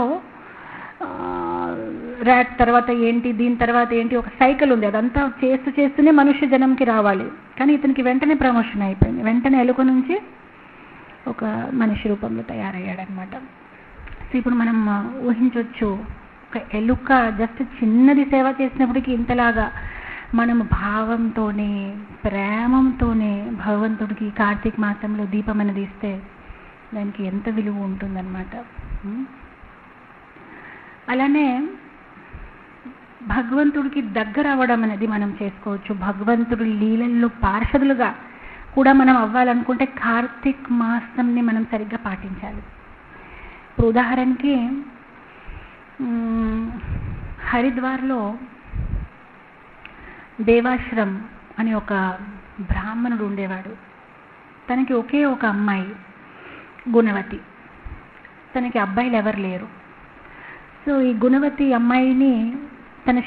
ర్యాట్ తర్వాత ఏంటి, దీని తర్వాత ఏంటి, ఒక సైకిల్ ఉంది. అదంతా చేస్తూనే మనుష్య జనంకి రావాలి. కానీ ఇతనికి వెంటనే ప్రమోషన్ అయిపోయింది, వెంటనే ఎలుక నుంచి ఒక మనిషి రూపంలో తయారయ్యాడనమాట. సో ఇప్పుడు మనం ఊహించవచ్చు, ఒక ఎలుక జస్ట్ చిన్నది సేవ చేసినప్పటికీ ఇంతలాగా మనము భావంతోనే ప్రేమంతోనే భగవంతుడికి కార్తీక మాసంలో దీపం అనేది ఇస్తే దానికి ఎంత విలువ ఉంటుందన్నమాట. అలానే భగవంతుడికి దగ్గర అవ్వడం అనేది మనం చేసుకోవచ్చు. భగవంతుడి లీలల్లో పార్షదులుగా కూడా మనం అవ్వాలనుకుంటే కార్తీక మాసంని మనం సరిగ్గా పాటించాలి. ఇప్పుడు ఉదాహరణకి హరిద్వార్లో దేవాశ్రమ్ అని ఒక బ్రాహ్మణుడు ఉండేవాడు. తనకి ఒకే ఒక అమ్మాయి గుణవతి, తనకి అబ్బాయిలు ఎవరు లేరు. సో ఈ గుణవతి అమ్మాయిని తన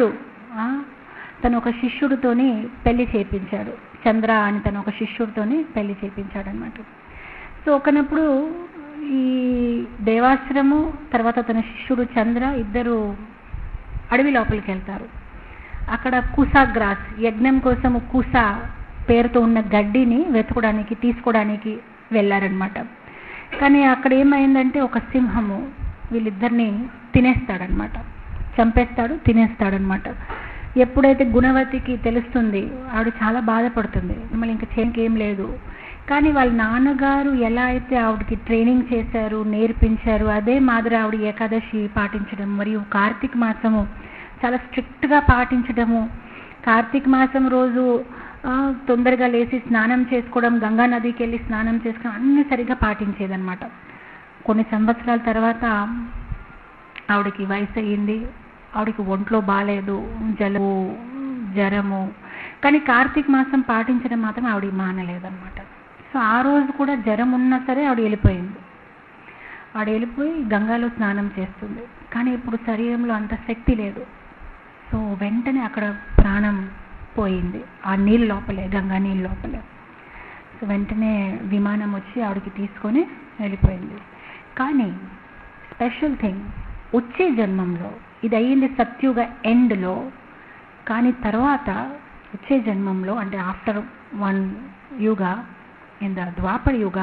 ఒక శిష్యుడితోని పెళ్లి చేయించాడు. చంద్ర అని తన ఒక శిష్యుడితోని పెళ్లి చేయించాడు అనమాట. సో ఒకనప్పుడు ఈ దేవాశ్రము తర్వాత తన శిష్యుడు చంద్ర ఇద్దరు అడవి లోపలికి వెళ్తారు. అక్కడ కుసా గ్రాస్, యజ్ఞం కోసము కుసా పేరుతో ఉన్న గడ్డిని తీసుకోవడానికి వెళ్ళారనమాట. కానీ అక్కడ ఏమైందంటే ఒక సింహము వీళ్ళిద్దరిని తినేస్తాడనమాట, తినేస్తాడనమాట. ఎప్పుడైతే గుణవతికి తెలుస్తుంది, ఆవిడ చాలా బాధపడుతుంది, మళ్ళీ ఇంకా చేయకేం లేదు. కానీ వాళ్ళ నాన్నగారు ఎలా అయితే ఆవిడకి ట్రైనింగ్ చేశారు, నేర్పించారు, అదే మాదిరి ఆవిడ ఏకాదశి పాటించడం మరియు కార్తీక మాసము చాలా స్ట్రిక్ట్గా పాటించడము, కార్తీక మాసం రోజు తొందరగా లేచి స్నానం చేసుకోవడం, గంగా నదికి వెళ్ళి స్నానం చేసుకోవడం అన్నీ సరిగ్గా పాటించేదన్నమాట. కొన్ని సంవత్సరాల తర్వాత ఆవిడకి వయసు అయ్యింది, ఆవిడకి ఒంట్లో బాగాలేదు, జలుబు, జ్వరము. కానీ కార్తీక మాసం పాటించడం మాత్రం ఆవిడ మానలేదన్నమాట. సో ఆ రోజు కూడా జ్వరం ఉన్నా సరే ఆవిడ వెళ్ళిపోయింది. ఆవిడ వెళ్ళిపోయి గంగాలో స్నానం చేస్తుంది. కానీ ఇప్పుడు శరీరంలో అంత శక్తి లేదు. సో వెంటనే అక్కడ ప్రాణం పోయింది ఆ నీళ్ళ లోపలే, గంగా నీళ్ళ లోపలే. సో వెంటనే విమానం వచ్చి ఆవిడకి తీసుకొని వెళ్ళిపోయింది. కానీ స్పెషల్ థింగ్, వచ్చే జన్మంలో ఇది అయ్యింది సత్యుగ ఎండ్లో, కానీ తర్వాత వచ్చే జన్మంలో అంటే ఆఫ్టర్ 1 యుగ ఇన్ ద ద్వాపర యుగ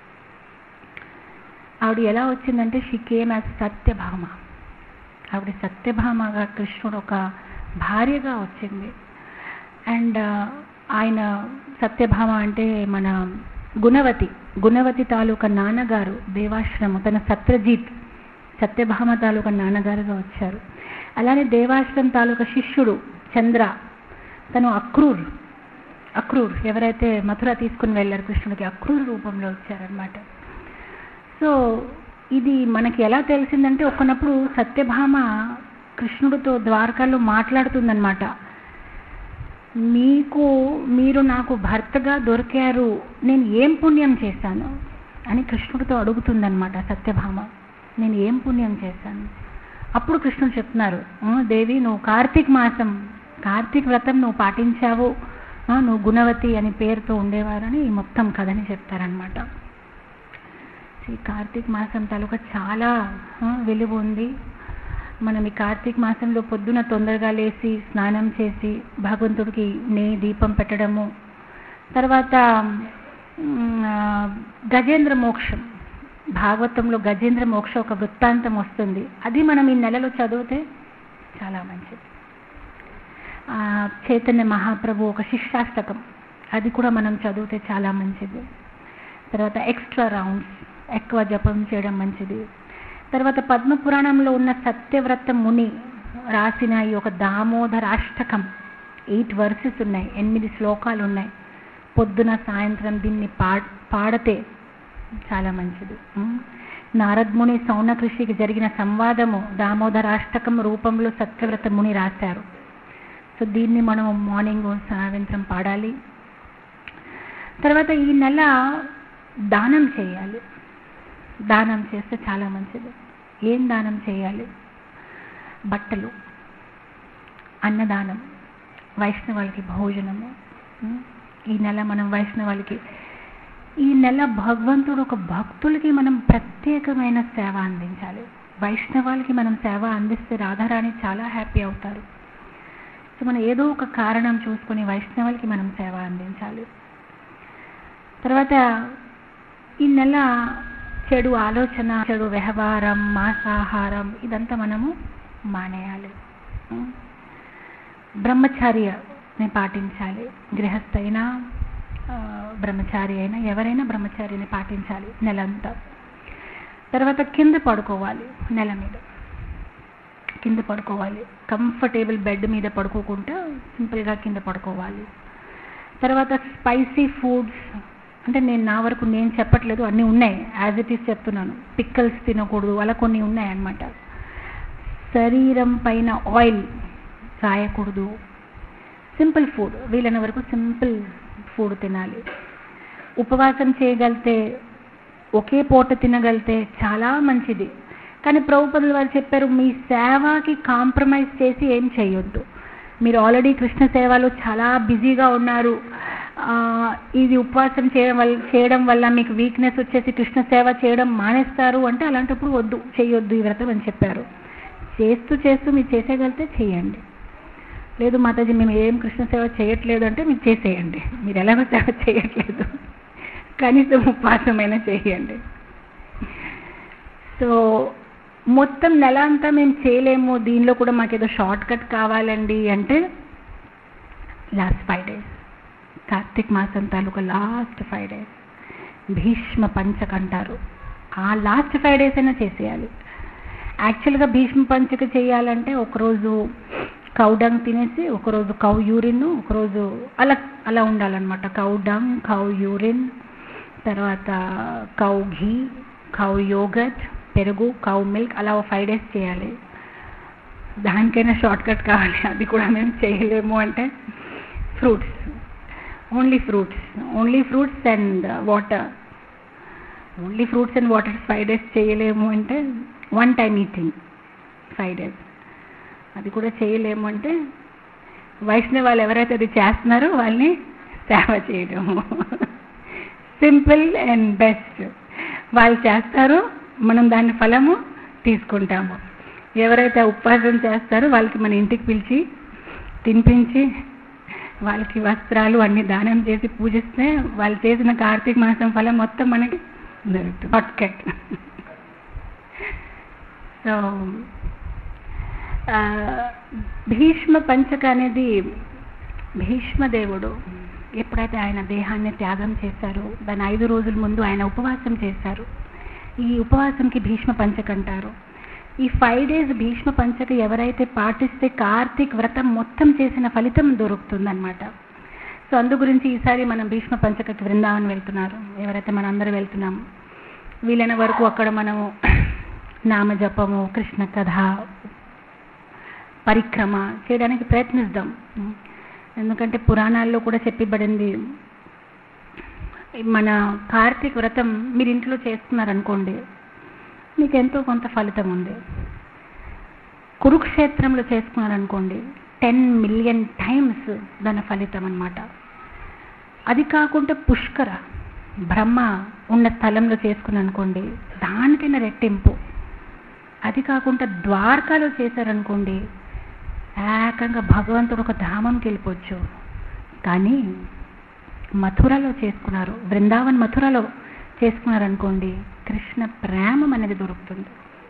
ఆవిడ ఎలా వచ్చిందంటే షీ కేమ్ యాజ్ సత్యభామ. ఆవిడ సత్యభామగా కృష్ణుడు ఒక భార్యగా వచ్చింది. అండ్ ఆయన సత్యభామ అంటే మన గుణవతి తాలూకా నాన్నగారు దేవాశ్రమ, తన సత్రజిత్ సత్యభామ తాలూకా నాన్నగారుగా వచ్చారు. అలానే దేవాశ్రమ తాలూకా శిష్యుడు చంద్ర, తను అక్రూర్ ఎవరైతే మథుర తీసుకుని వెళ్ళారు కృష్ణుడికి, అక్రూర్ రూపంలో వచ్చారనమాట. సో ఇది మనకి ఎలా తెలిసిందంటే ఒకనప్పుడు సత్యభామ కృష్ణుడితో ద్వారకాలో మాట్లాడుతుందన్నమాట. మీరు నాకు భర్తగా దొరికారు, నేను ఏం పుణ్యం చేశాను అని కృష్ణుడితో అడుగుతుందన్నమాట సత్యభామ. నేను ఏం పుణ్యం చేశాను? అప్పుడు కృష్ణుడు చెప్తున్నారు, దేవి నువ్వు కార్తీక వ్రతం నువ్వు పాటించావు, నువ్వు గుణవతి అని పేరుతో ఉండేవారని మొత్తం కథని చెప్తారనమాట. ఈ కార్తీక మాసం తాలూకా చాలా విలువ ఉంది. మనం ఈ కార్తీక మాసంలో పొద్దున తొందరగా లేచి స్నానం చేసి భగవంతుడికి నెయ్యి దీపం పెట్టడము, తర్వాత గజేంద్ర మోక్షం, భాగవతంలో గజేంద్ర మోక్ష ఒక వృత్తాంతం వస్తుంది, అది మనం ఈ నెలలో చదివితే చాలా మంచిది. చైతన్య మహాప్రభు ఒక శిష్టాష్టకం, అది కూడా మనం చదివితే చాలా మంచిది. తర్వాత ఎక్స్ట్రా రౌండ్స్, ఎక్కువ జపం చేయడం మంచిది. తర్వాత పద్మపురాణంలో ఉన్న సత్యవ్రత ముని రాసిన ఈ ఒక దామోదరాష్టకం 8 వర్సెస్ ఉన్నాయి, 8 శ్లోకాలు ఉన్నాయి. పొద్దున సాయంత్రం దీన్ని పాడితే చాలా మంచిది. నారదముని సౌనకృషికి జరిగిన సంవాదము దామోదరాష్టకం రూపంలో సత్యవ్రత ముని రాశారు. సో దీన్ని మనం మార్నింగ్ సాయంత్రం పాడాలి. తర్వాత ఈ నెల దానం చేయాలి. దానం చేస్తే చాలా మంచిది. ఏం దానం చేయాలి? బట్టలు, అన్నదానం, వైష్ణవాళ్ళకి భోజనము. ఈ నెల మనం వైష్ణవాళ్ళకి, ఈ నెల భగవంతుడు ఒక భక్తులకి మనం ప్రత్యేకమైన సేవ అందించాలి. వైష్ణవాళ్ళకి మనం సేవ అందిస్తే రాధారాణి చాలా హ్యాపీ అవుతారు. సో మనం ఏదో ఒక కారణం చూసుకొని వైష్ణవాళ్ళకి మనం సేవ అందించాలి. తర్వాత ఈ నెల చెడు ఆలోచన, చెడు వ్యవహారం, మాంసాహారం ఇదంతా మనము మానేయాలి. బ్రహ్మచార్యని పాటించాలి. గృహస్థ అయినా బ్రహ్మచారి అయినా ఎవరైనా బ్రహ్మచారిని పాటించాలి నెలంతా. తర్వాత కింద పడుకోవాలి, నెల మీద కింద పడుకోవాలి. కంఫర్టబుల్ బెడ్ మీద పడుకోకుండా సింపుల్గా కింద పడుకోవాలి. తర్వాత స్పైసీ ఫుడ్స్ అంటే నా వరకు నేను చెప్పట్లేదు, అన్నీ ఉన్నాయి, యాజ్ ఇట్ ఈస్ చెప్తున్నాను. పిక్కల్స్ తినకూడదు, అలా కొన్ని ఉన్నాయన్నమాట. శరీరం పైన ఆయిల్ రాయకూడదు. సింపుల్ ఫుడ్, వీలైన వరకు సింపుల్ ఫుడ్ తినాలి. ఉపవాసం చేయగలితే, ఒకే పూట తినగలితే చాలా మంచిది. కానీ ప్రభుపాదుల వారు చెప్పారు, మీ సేవకి కాంప్రమైజ్ చేసి ఏం చేయొద్దు. మీరు ఆల్రెడీ కృష్ణ సేవలో చాలా బిజీగా ఉన్నారు, ఇది ఉపవాసం చేయడం వల్ల మీకు వీక్నెస్ వచ్చేసి కృష్ణ సేవ చేయడం మానేస్తారు అంటే అలాంటప్పుడు చేయొద్దు ఈ వ్రతం అని చెప్పారు. చేస్తూ మీరు చేసేయగలితే చేయండి. లేదు మాతాజీ మేము ఏం కృష్ణ సేవ చేయట్లేదు అంటే మీరు చేసేయండి. మీరు ఎలాగో సేవ చేయట్లేదు, కనీసం ఉపవాసమైనా చేయండి. సో మొత్తం నెల అంతా మేము చేయలేము, దీనిలో కూడా మాకేదో షార్ట్ కట్ కావాలండి అంటే లాస్ట్ 5 days, కార్తీక మాసం తాలూకా లాస్ట్ 5 days భీష్మ పంచక అంటారు. ఆ లాస్ట్ 5 days అయినా చేసేయాలి. యాక్చువల్గా భీష్మ పంచక చేయాలంటే ఒకరోజు కౌ డంగ్ తినేసి ఒకరోజు కౌ యూరిన్, ఒకరోజు అలా అలా ఉండాలన్నమాట. కౌ డంగ్, కౌ యూరిన్, తర్వాత కౌ ఘీ, కౌ యోగట్, పెరుగు, కౌ మిల్క్, అలా 5 days చేయాలి. దానికైనా షార్ట్ కట్ కావాలి, అది కూడా మేము చేయలేము అంటే fruits, only fruits and water, only fruits and water 5 days చేయలేము అంటే 1 time ఈటింగ్ 5 days, అది కూడా చేయలేము అంటే వైష్ణవాళ్ళు ఎవరైతే అది చేస్తున్నారో వాళ్ళని సేవ చేయడము. Simple and best. వాళ్ళు చేస్తారు, మనం దాని ఫలము తీసుకుంటాము. ఎవరైతే ఉపవాసం చేస్తారో వాళ్ళకి మన ఇంటికి పిలిచి తినిపించి వాళ్ళకి వస్త్రాలు అన్ని దానం చేసి పూజిస్తే వాళ్ళు చేసిన కార్తీక మాసం ఫలం మొత్తం మనకి దొరుకుతుంది. హాట్కట్. సో భీష్మ పంచక అనేది భీష్మదేవుడు ఎప్పుడైతే ఆయన దేహాన్ని త్యాగం చేశారో దాని 5 రోజుల ముందు ఆయన ఉపవాసం చేశారు. ఈ ఉపవాసంకి భీష్మ పంచక అంటారు. ఈ 5 days భీష్మ పంచక ఎవరైతే పాటిస్తే కార్తీక్ వ్రతం మొత్తం చేసిన ఫలితం దొరుకుతుందన్నమాట. సో అందు గురించి ఈసారి మనం భీష్మ పంచకకి బృందావన్ వెళ్తున్నారు. ఎవరైతే మనం అందరూ వెళ్తున్నాము, వీలైన వరకు అక్కడ మనము నామజపము, కృష్ణ కథ, పరిక్రమ చేయడానికి ప్రయత్నిద్దాం. ఎందుకంటే పురాణాల్లో కూడా చెప్పబడింది, మన కార్తీక వ్రతం మీరు ఇంట్లో చేస్తున్నారనుకోండి, మీకు ఎంతో కొంత ఫలితం ఉంది. కురుక్షేత్రంలో చేసుకున్నారనుకోండి 10 million times దాని ఫలితం అన్నమాట. అది కాకుండా పుష్కర బ్రహ్మ ఉన్న స్థలంలో చేసుకున్నారనుకోండి దానికైనా రెట్టింపు. అది కాకుండా ద్వారకాలో చేశారనుకోండి ఏకంగా భగవంతుడు ఒక ధామంకి వెళ్ళిపోవచ్చు. కానీ మథురలో చేసుకున్నారు, బృందావన్ మథురలో చేసుకున్నారనుకోండి కృష్ణ ప్రేమ అనేది దొరుకుతుంది.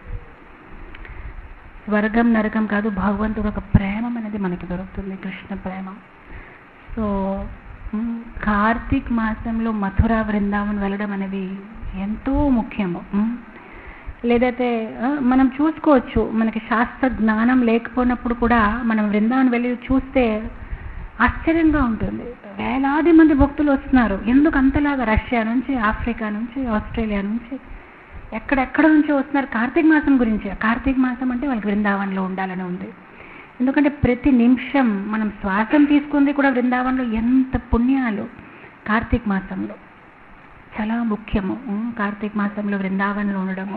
స్వర్గం నరకం కాదు, భగవంతుడు ఒక ప్రేమ అనేది మనకి దొరుకుతుంది, కృష్ణ ప్రేమ. సో కార్తీక్ మాసంలో మథుర బృందావన్ వెళ్ళడం అనేది ఎంతో ముఖ్యము. లేదైతే మనం చూసుకోవచ్చు, మనకి శాస్త్ర జ్ఞానం లేకపోయినప్పుడు కూడా మనం బృందావన్ వెళ్ళి చూస్తే ఆశ్చర్యంగా ఉంటుంది. వేలాది మంది భక్తులు వస్తున్నారు. ఎందుకు అంతలాగా? రష్యా నుంచి, ఆఫ్రికా నుంచి, ఆస్ట్రేలియా నుంచి, ఎక్కడెక్కడ నుంచి వస్తున్నారు కార్తీక మాసం గురించి. కార్తీక మాసం అంటే వాళ్ళకి బృందావన్లో ఉండాలని ఉంది. ఎందుకంటే ప్రతి నిమిషం మనం శ్వాసం తీసుకుంది కూడా బృందావన్లో. ఎంత పుణ్యాలు కార్తీక మాసంలో, చాలా ముఖ్యము కార్తీక మాసంలో బృందావన్లో ఉండడము.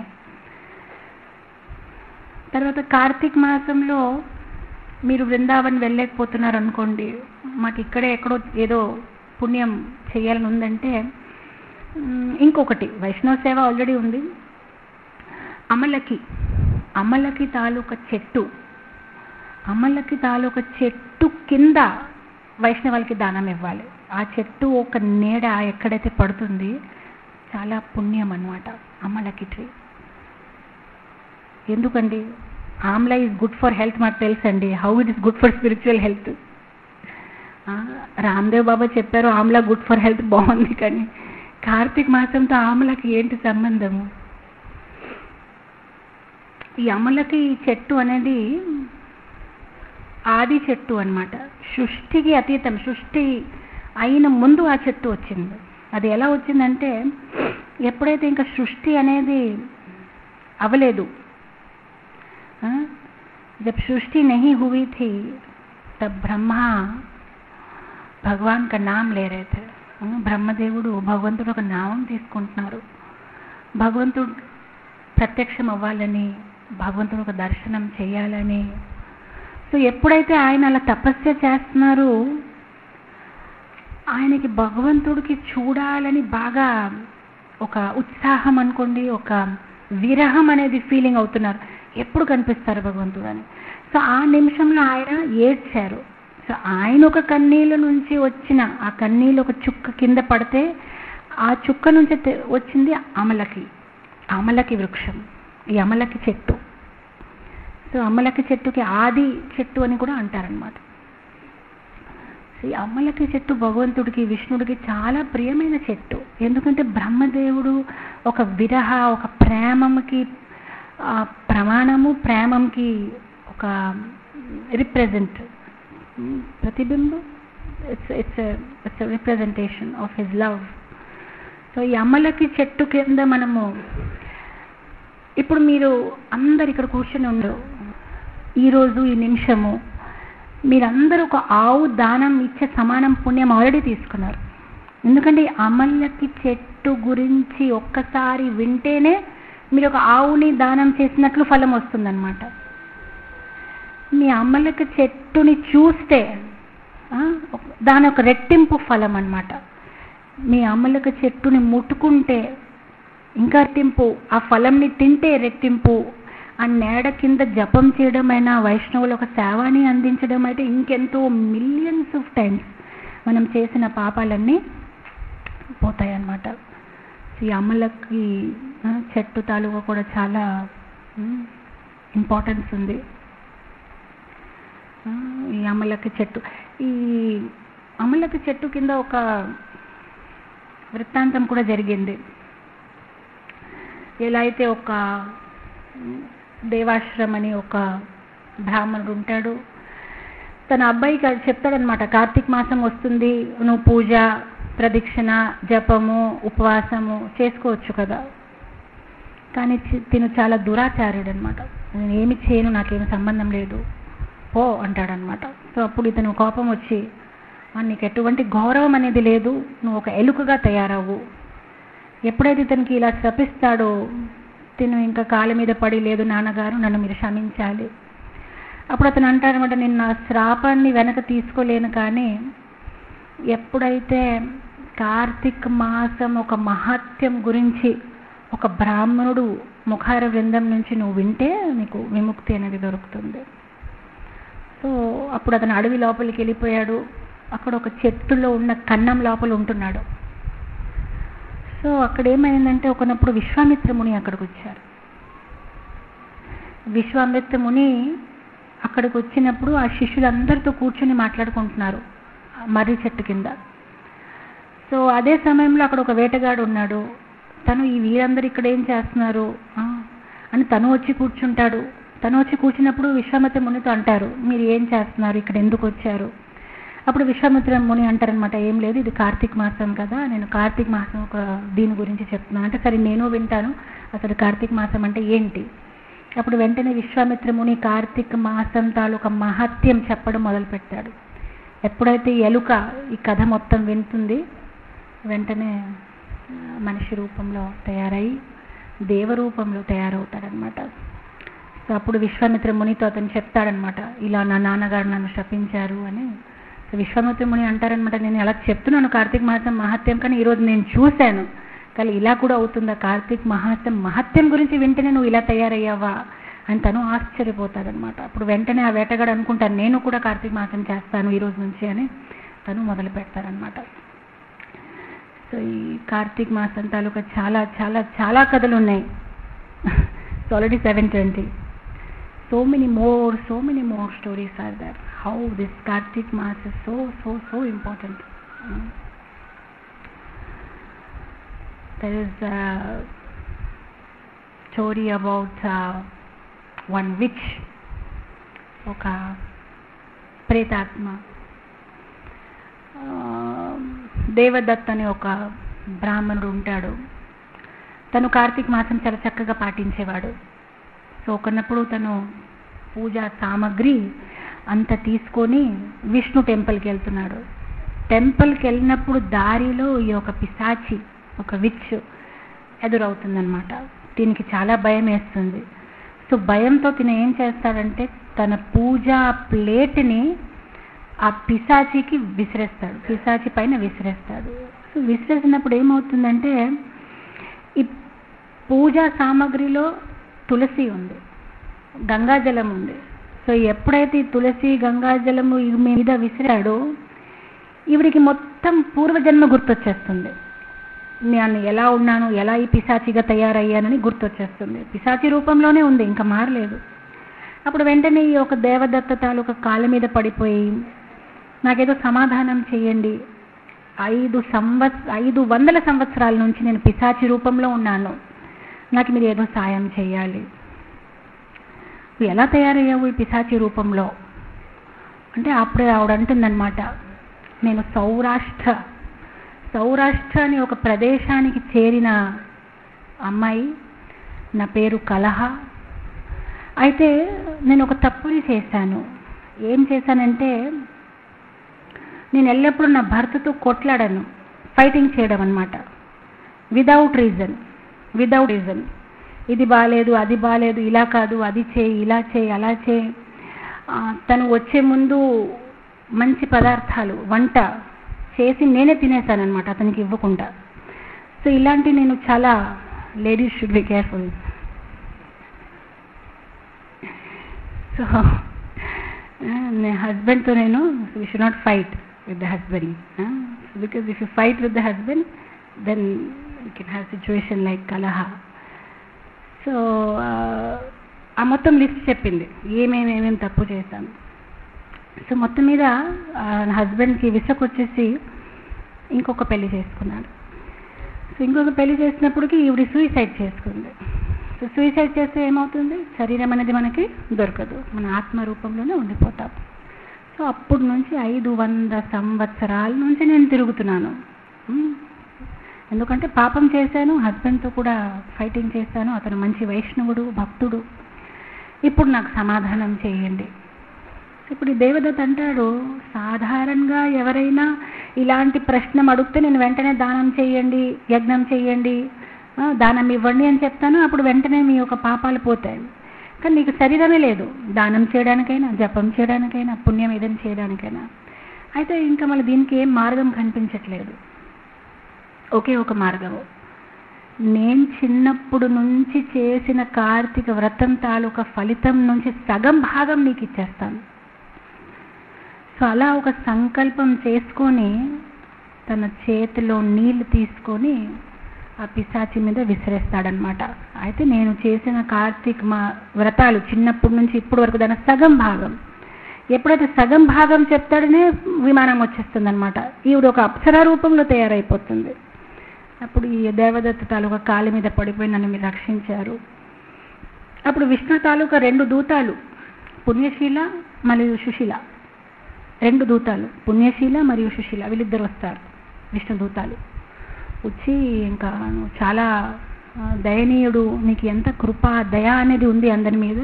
తర్వాత కార్తీక మాసంలో మీరు బృందావన్ వెళ్ళలేకపోతున్నారు అనుకోండి, మాకు ఇక్కడే ఎక్కడో ఏదో పుణ్యం చేయాలని ఉందంటే ఇంకొకటి వైష్ణవ సేవ ఆల్రెడీ ఉంది. అమలకి తాలూకా చెట్టు కింద వైష్ణవాలకి దానం ఇవ్వాలి. ఆ చెట్టు ఒక నీడ ఎక్కడైతే పడుతుంది చాలా పుణ్యం అన్నమాట అమలకి ట్రీ. ఎందుకండి? Amla is good for health మాకు తెలుసండి. How it is good for spiritual health. Ramdev Baba చెప్పారు ఆమ్లా గుడ్ ఫర్ హెల్త్, బాగుంది. కానీ కార్తీక మాసంతో ఆమ్లకి ఏంటి సంబంధము? ఈ అమలకి చెట్టు అనేది ఆది చెట్టు అన్నమాట. సృష్టికి అతీతం, సృష్టి అయిన ముందు ఆ చెట్టు వచ్చింది. అది ఎలా వచ్చిందంటే ఎప్పుడైతే ఇంకా సృష్టి అనేది అవ్వలేదు, जब सृष्टि नहीं हुई थी तब ब्रह्मा भगवान का नाम ले रहे थे. బ్రహ్మదేవుడు భగవంతుడు ఒక నామం తీసుకుంటున్నారు. భగవంతుడు ప్రత్యక్షం అవ్వాలని, భగవంతుడు ఒక దర్శనం చేయాలని. సో ఎప్పుడైతే ఆయన అలా తపస్య చేస్తున్నారు, ఆయనకి భగవంతుడికి చూడాలని బాగా ఒక ఉత్సాహం అనుకోండి, ఒక విరహం అనేది ఫీలింగ్ అవుతున్నారు. ఎప్పుడు కనిపిస్తారు భగవంతుడు అని. సో ఆ నిమిషంలో ఆయన ఏడ్చారు. సో ఆయన ఒక కన్నీళ్ళ నుంచి వచ్చిన ఆ కన్నీళ్ళు ఒక చుక్క కింద పడితే ఆ చుక్క నుంచి వచ్చింది అమలకి వృక్షం, ఈ అమలకి చెట్టు. సో అమలకి చెట్టుకి ఆది చెట్టు అని కూడా అంటారనమాట. ఈ అమలకి చెట్టు భగవంతుడికి, విష్ణుడికి చాలా ప్రియమైన చెట్టు. ఎందుకంటే బ్రహ్మదేవుడు ఒక విరహ, ఒక ప్రేమకి ప్రమాణము, ప్రేమకి ఒక రిప్రజెంట్, ప్రతిబింబం, it's representation of his love. So ఈ అమలకి చెట్టు కింద మనము ఇప్పుడు మీరు అందరు ఇక్కడ కూర్చొని ఉండరు, ఈరోజు ఈ నిమిషము మీరందరూ ఒక ఆవు దానం ఇచ్చే సమానం పుణ్యం ఆల్రెడీ తీసుకున్నారు. ఎందుకంటే ఈ అమలకి చెట్టు గురించి ఒక్కసారి వింటేనే మీరు ఒక ఆవుని దానం చేసినట్లు ఫలం వస్తుందన్నమాట. మీ అమలకి చెట్టుని చూస్తే దాని ఒక రెట్టింపు ఫలం అన్నమాట. మీ అమలకి చెట్టుని ముట్టుకుంటే ఇంకా రెట్టింపు, ఆ ఫలంని తింటే రెట్టింపు, ఆ నేడ కింద జపం చేయడమైనా, వైష్ణవులు ఒక సేవని అందించడం అయితే ఇంకెంతో మిలియన్స్ ఆఫ్ టైమ్స్ మనం చేసిన పాపాలన్నీ పోతాయి అన్నమాట. ఈ అమలకి చెట్టు తాలూకా కూడా చాలా ఇంపార్టెన్స్ ఉంది. ఈ అమలకి చెట్టు కింద ఒక వృత్తాంతం కూడా జరిగింది. ఎలా అయితే ఒక దేవాశ్రమ్ అని ఒక బ్రాహ్మణుడు ఉంటాడు, తన అబ్బాయికి చెప్తాడనమాట, కార్తీక మాసం వస్తుంది, నువ్వు పూజ, ప్రదక్షిణ, జపము, ఉపవాసము చేసుకోవచ్చు కదా. కానీ తిను చాలా దురాచారుడు అనమాట. నేను ఏమి చేయను, నాకేమి సంబంధం లేదు, పో అంటాడనమాట. సో అప్పుడు ఇతను కోపం వచ్చి, నీకు ఎటువంటి గౌరవం అనేది లేదు, నువ్వు ఒక ఎలుకగా తయారవు. ఎప్పుడైతే ఇతనికి ఇలా శపిస్తాడో తిను ఇంకా కాళ్ళ మీద పడి, లేదు నాన్నగారు నన్ను మీరు క్షమించాలి. అప్పుడు అతను అంటాడనమాట, నేను నా శ్రాపాన్ని వెనక తీసుకోలేను, కానీ ఎప్పుడైతే కార్తీక మాసం ఒక మహత్యం గురించి ఒక బ్రాహ్మణుడు ముఖార బృందం నుంచి నువ్వు వింటే నీకు విముక్తి అనేది దొరుకుతుంది. సో అప్పుడు అతను అడవి లోపలికి వెళ్ళిపోయాడు. అక్కడ ఒక చెట్టులో ఉన్న కన్నం లోపల ఉంటున్నాడు. సో అక్కడ ఏమైందంటే ఒకనప్పుడు విశ్వామిత్ర ముని అక్కడికి వచ్చారు. విశ్వామిత్ర ముని అక్కడికి వచ్చినప్పుడు ఆ శిష్యులందరితో కూర్చొని మాట్లాడుకుంటున్నారు మర్రి చెట్టు కింద. సో అదే సమయంలో అక్కడ ఒక వేటగాడు ఉన్నాడు. తను ఈ వీరందరూ ఇక్కడ ఏం చేస్తున్నారు అని తను వచ్చి కూర్చుంటాడు. తను వచ్చి కూర్చున్నప్పుడు విశ్వామిత్ర మునితో అంటారు, మీరు ఏం చేస్తున్నారు, ఇక్కడ ఎందుకు వచ్చారు? అప్పుడు విశ్వామిత్ర ముని అంటారనమాట, ఏం లేదు, ఇది కార్తీక మాసం కదా, నేను కార్తీక మాసం ఒక దీని గురించి చెప్తున్నాను. అంటే సరే నేను వింటాను, అసలు కార్తీక మాసం అంటే ఏంటి? అప్పుడు వెంటనే విశ్వామిత్ర ముని కార్తీక మాసం తాలూకా మహత్యం చెప్పడం మొదలుపెట్టాడు. ఎప్పుడైతే ఎలుక ఈ కథ మొత్తం వింటుంది, వెంటనే మనిషి రూపంలో తయారై దేవరూపంలో తయారవుతాడనమాట. సో అప్పుడు విశ్వామిత్ర మునితో అతను చెప్తాడనమాట, ఇలా నా నాన్నగారు నన్ను శపించారు అని. సో విశ్వామిత్ర ముని అంటారనమాట, నేను అలా చెప్తున్నాను కార్తీక మాసం మహత్యం, కానీ ఈరోజు నేను చూశాను, కానీ ఇలా కూడా అవుతుందా? కార్తీక మహత్యం గురించి వింటేనే నువ్వు ఇలా తయారయ్యావా అని తను ఆశ్చర్యపోతాడనమాట. అప్పుడు వెంటనే ఆ వేటగాడు అనుకుంటాను, నేను కూడా కార్తీక మాసం చేస్తాను ఈ రోజు నుంచి అని తను మొదలు పెడతారనమాట. సో ఈ కార్తీక మాసం తాలూకా చాలా చాలా చాలా కథలు ఉన్నాయి. So already 7:20. So many more stories are there. How this Kartik Mass is so important. There is a story about one witch, oka pretatma. Devadatta అనే ఒక బ్రాహ్మణుడు ఉంటాడు. తను కార్తీక మాసం చాలా చక్కగా పాటించేవాడు. సో ఒకనప్పుడు తను పూజా సామాగ్రి అంత తీసుకొని విష్ణు టెంపుల్కి వెళ్తున్నాడు. టెంపుల్కి వెళ్ళినప్పుడు దారిలో ఈ ఒక పిశాచి, ఒక విచ్ ఎదురవుతుందన్నమాట. దీనికి చాలా భయం వేస్తుంది. సో భయంతో తిన ఏం చేస్తాడంటే తన పూజా ప్లేట్ని ఆ పిశాచికి విసిరేస్తాడు, పిశాచి పైన విసిరేస్తాడు. సో విసిరేసినప్పుడు ఏమవుతుందంటే ఈ పూజా సామాగ్రిలో తులసి ఉంది, గంగాజలం ఉంది. సో ఎప్పుడైతే ఈ తులసి గంగాజలము మీద విసిరాడో ఈవిడికి మొత్తం పూర్వజన్మ గుర్తొచ్చేస్తుంది. నేను ఎలా ఉన్నాను, ఎలా ఈ పిశాచిగా తయారయ్యానని గుర్తొచ్చేస్తుంది. పిశాచి రూపంలోనే ఉంది, ఇంకా మారలేదు. అప్పుడు వెంటనే ఈ ఒక దేవదత్త తాలూకా కాళ్ళ మీద పడిపోయి, నాకేదో సమాధానం చేయండి, 500 సంవత్సరాల నుంచి నేను పిశాచి రూపంలో ఉన్నాను, నాకు మీరు ఏదో సాయం చేయాలి. నువ్వు ఎలా తయారయ్యావు ఈ పిశాచి రూపంలో అంటే అప్పుడే ఆవిడ అంటుందన్నమాట, నేను సౌరాష్ట్ర అని ఒక ప్రదేశానికి చేరిన అమ్మాయి, నా పేరు కలహ. అయితే నేను ఒక తప్పుని చేశాను. ఏం చేశానంటే, నేను ఎల్లప్పుడూ నా భర్తతో కొట్లాడాను, ఫైటింగ్ చేయడం అన్నమాట, విదౌట్ రీజన్. ఇది బాలేదు, అది బాలేదు, ఇలా కాదు, అది చేయి, ఇలా చేయి, అలా చేయి. తను వచ్చే ముందు మంచి పదార్థాలు వంట చేసి నేనే తినేసానమాట, అతనికి ఇవ్వకుండా. సో ఇలాంటి నేను చాలా, ladies should be careful. So హస్బెండ్తో నేను, we should not fight with the husband, because if you fight with the husband then you can have situation like కలహ. సో ఆ మొత్తం లిస్ట్ చెప్పింది, ఏమేమేమేమి తప్పు చేశాను. సో మొత్తం మీద హస్బెండ్కి విసుకొచ్చేసి ఇంకొక పెళ్లి చేసుకున్నాడు. సో ఇంకొక పెళ్లి చేసినప్పటికీ ఈవిడ సూసైడ్ చేసుకుంది. సో సూసైడ్ చేస్తే ఏమవుతుంది, శరీరం అనేది మనకి దొరకదు, మన ఆత్మ రూపంలోనే ఉండిపోతాం. సో అప్పటి నుంచి 500 సంవత్సరాల నుంచి నేను తిరుగుతున్నాను. ఎందుకంటే పాపం చేశాను, హస్బెండ్తో కూడా ఫైటింగ్ చేశాను, అతను మంచి వైష్ణవుడు, భక్తుడు. ఇప్పుడు నాకు సమాధానం చేయండి. ఇప్పుడు ఈ దేవదత్త అంటాడు, సాధారణంగా ఎవరైనా ఇలాంటి ప్రశ్న అడిగితే నేను వెంటనే దానం చేయండి, యజ్ఞం చేయండి, దానం ఇవ్వండి అని చెప్తాను, అప్పుడు వెంటనే మీ యొక్క పాపాలు పోతాయి. కానీ నీకు శరీరమే లేదు, దానం చేయడానికైనా, జపం చేయడానికైనా, పుణ్యం ఏదైనా చేయడానికైనా. అయితే ఇంకా మళ్ళీ దీనికి ఏం మార్గం కనిపించట్లేదు. ఒకే ఒక మార్గము, నేను చిన్నప్పుడు నుంచి చేసిన కార్తీక వ్రతం తాలూకా ఫలితం నుంచి సగం భాగం నీకు ఇచ్చేస్తాను. సో అలా ఒక సంకల్పం చేసుకొని తన చేతిలో నీళ్లు తీసుకొని ఆ పిశాచి మీద విసిరేస్తాడనమాట. అయితే నేను చేసిన కార్తీక వ్రతాలు చిన్నప్పటి నుంచి ఇప్పటి వరకు దాని సగం భాగం, ఎప్పుడైతే సగం భాగం చెప్తాడనే విమానం వచ్చేస్తుంది అనమాట. ఈవిడ ఒక అప్సరా రూపంలో తయారైపోతుంది. అప్పుడు ఈ దేవదత్త తాలూకా కాలి మీద పడిపోయి నన్ను మీరు రక్షించారు. అప్పుడు విష్ణు తాలూకా 2 దూతాలు, పుణ్యశీల మరియు సుశీల, 2 దూతాలు, పుణ్యశీల మరియు సుశీల, వీళ్ళిద్దరు వస్తారు, విష్ణు దూతాలు వచ్చి, ఇంకా చాలా దయనీయుడు, నీకు ఎంత కృప దయ అనేది ఉంది అందరి మీద.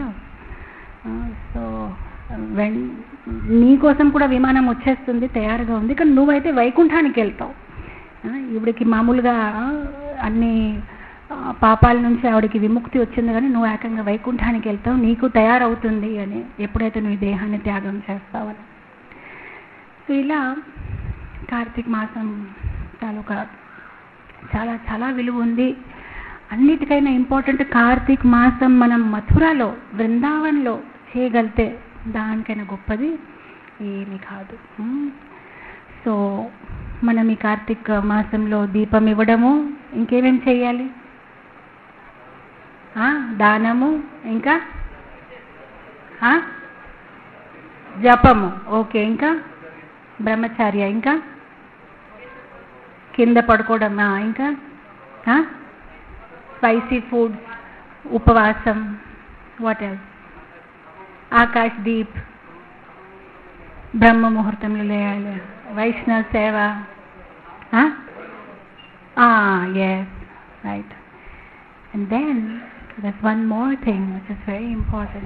సో నీ కోసం కూడా విమానం వచ్చేస్తుంది, తయారుగా ఉంది, కానీ నువ్వైతే వైకుంఠానికి వెళ్తావు. ఈవిడికి మామూలుగా అన్ని పాపాల నుంచి ఆవిడకి విముక్తి వచ్చింది, కానీ నువ్వు ఏకంగా వైకుంఠానికి వెళ్తావు, నీకు తయారవుతుంది అని, ఎప్పుడైతే నువ్వు ఈ దేహాన్ని త్యాగం చేస్తావని. సో ఇలా కార్తీక మాసం తాలూకా చాలా చాలా విలువ ఉంది. అన్నిటికైనా ఇంపార్టెంట్ కార్తీక మాసం మనం మథురాలో, బృందావన్లో చేయగలితే దానికైనా గొప్పది ఏమీ కాదు. సో మనం ఈ కార్తీక మాసంలో దీపం ఇవ్వడము, ఇంకేమేమి చేయాలి, దానము, ఇంకా జపము, ఓకే, ఇంకా బ్రహ్మచార్య, ఇంకా కింద పడుకోవడం, ఇంకా స్పైసీ ఫుడ్స్, ఉపవాసం, వాట్ ఎల్స్, ఆకాశ్ దీప్, బ్రహ్మ ముహూర్తంలో లేయాలి, వైష్ణవ సేవ, yes, right. And then there's one more thing which is very important,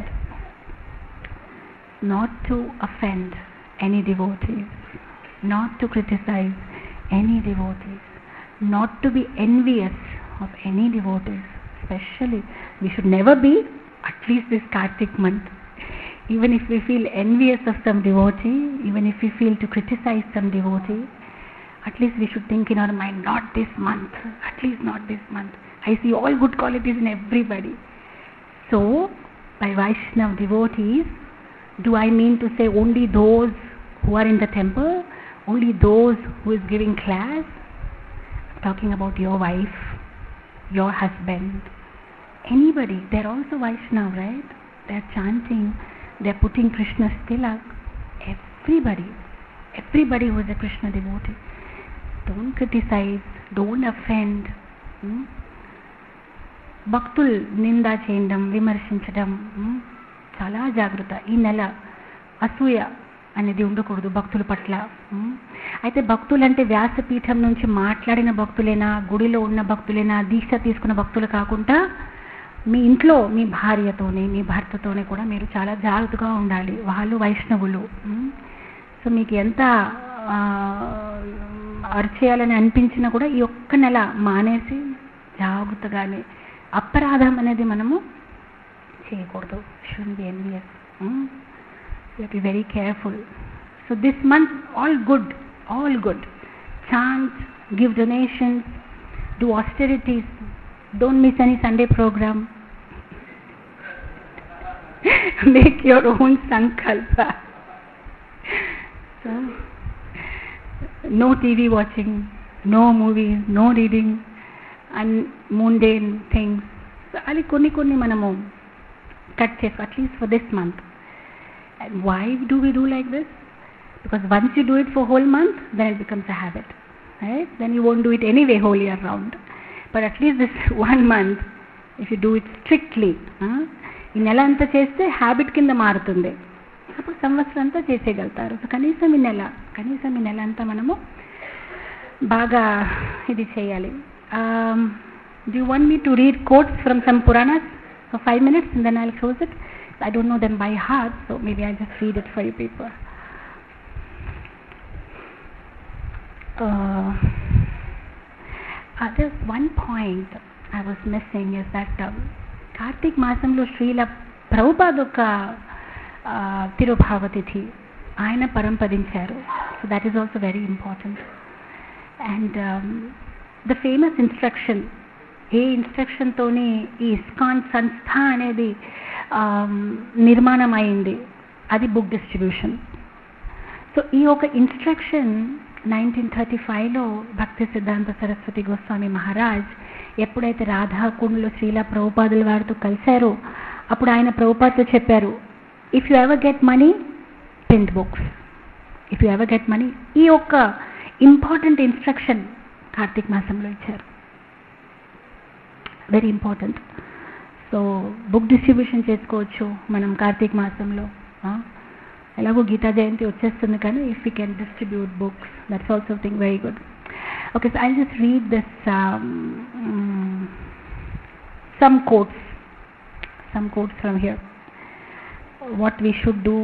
not to offend any devotees, not to criticize any devotees, not to be envious of any devotees. Especially we should never be, at least this Kartik month, even if we feel envious of some devotee, even if we feel to criticize some devotee, at least we should think in our mind, not this month, at least not this month. I see all good qualities in everybody. So by Vaishnava devotees, do I mean to say only those who are in the temple, only those who is giving class? I'm talking about your wife, your husband, anybody. They're also Vaishnava, right? They're chanting, they're putting Krishna's tilak. Everybody who is a Krishna devotee. Don't criticize, don't offend. భక్తులు నింద చేయడం, విమర్శించడం చాలా జాగ్రత్త. ఈ నెల అసూయ అనేది ఉండకూడదు భక్తుల పట్ల. అయితే భక్తులంటే వ్యాసపీఠం నుంచి మాట్లాడిన భక్తులేనా, గుడిలో ఉన్న భక్తులేనా, దీక్ష తీసుకున్న భక్తులు కాకుండా మీ ఇంట్లో మీ భార్యతోనే మీ భర్తతోనే కూడా మీరు చాలా జాగ్రత్తగా ఉండాలి. వాళ్ళు వైష్ణవులు. సో మీకు ఎంత అర్చేయాలని అనిపించినా కూడా ఈ ఒక్క నెల మానేసి జాగ్రత్తగానే, అపరాధం అనేది మనము చేయకూడదు. Should be envious. You have to be very careful. So this month, all good. Chant, give donations, do austerities. Don't miss any Sunday program. Make your own sankalpa. So, no TV watching, no movies, no reading, and mundane things. So, ali konni manamu cut check at least for this month. And why do we do like this? Because once you do it for whole month, then it becomes a habit, right? Then you won't do it anyway whole year round. But at least this 1 month, if you do it strictly, ఈ నెల అంతా చేస్తే habit కింద మారుతుంది. అప్పుడు సంవత్సరం అంతా చేసేయగలుగుతారు. So కనీసం ఈ నెల అంతా మనము బాగా ఇది చేయాలి. Do you want me to read quotes from some Puranas for 5 minutes and then I'll close it? I don't know them by heart, so maybe I'll just read it for you people. There's one point I was missing is that Kartik Masamlo Srila Prabhupada oka Tirubhavatithi ayana parampadincharu. So that is also very important. And the famous instruction, ఏ ఇన్స్ట్రక్షన్తోని ఈ ISKCON సంస్థ అనేది నిర్మాణం అయింది, అది book distribution. So ఈ ఒక instruction 1935లో భక్తి సిద్ధాంత సరస్వతి గోస్వామి మహారాజ్ ఎప్పుడైతే రాధాకుండలో శ్రీల ప్రభుపాదుల వారితో కలిశారో అప్పుడు ఆయన ప్రభుపాదుతో చెప్పారు, if you ever get money print books, if you ever get money. ఈ ఒక్క ఇంపార్టెంట్ ఇన్స్ట్రక్షన్ కార్తీక మాసంలో ఇచ్చారు, very important. So book distribution చేసుకోవచ్చు మనం కార్తీక మాసంలో. ఎలాగో గీతా జయంతి వచ్చేస్తుంది కానీ if you can distribute books, that's also thing very good. Okay, so I just read this some quotes from here, what we should do.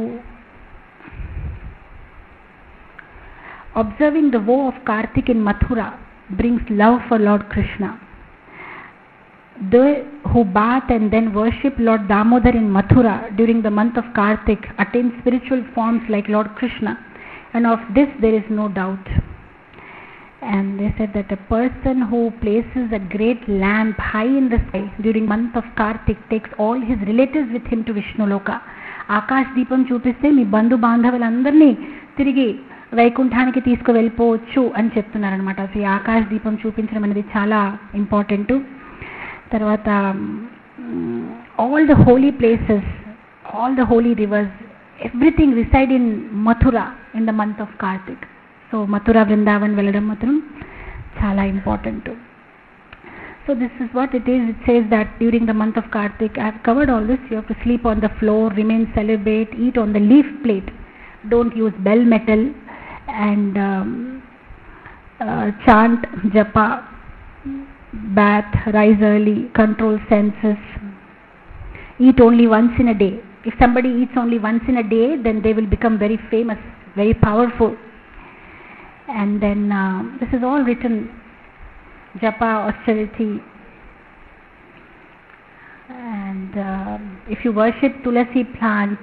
Observing the woe of Kartik in Mathura brings love for Lord Krishna. They who bath and then worship Lord Damodar in Mathura during the month of Kartik attain spiritual forms like Lord Krishna, and of this there is no doubt. And they said that a person who places a great lamp high in the sky during month of Kartik takes all his relatives with him to Vishnu Loka. ఆకాశ దీపం చూపిస్తే మీ బంధు బాంధవులందరినీ తిరిగి వైకుంఠానికి తీసుకువెళ్ళిపోవచ్చు అని చెప్తున్నారనమాట. So ఈ ఆకాశ దీపం చూపించడం అనేది చాలా ఇంపార్టెంట్. తర్వాత all the holy places, all the holy rivers, everything reside in Mathura in the month of Kartik. So Mathura Vrindavan వెళ్ళడం మాత్రం చాలా important. So this is what it is. It says that during the month of Kartik, I have covered all this. You have to sleep on the floor, remain celibate, eat on the leaf plate, don't use bell metal, and chant japa, bath, rise early, control senses, eat only once in a day. If somebody eats only once in a day, then they will become very famous, very powerful. And then this is all written, japa, austerity. And if you worship tulasi plant,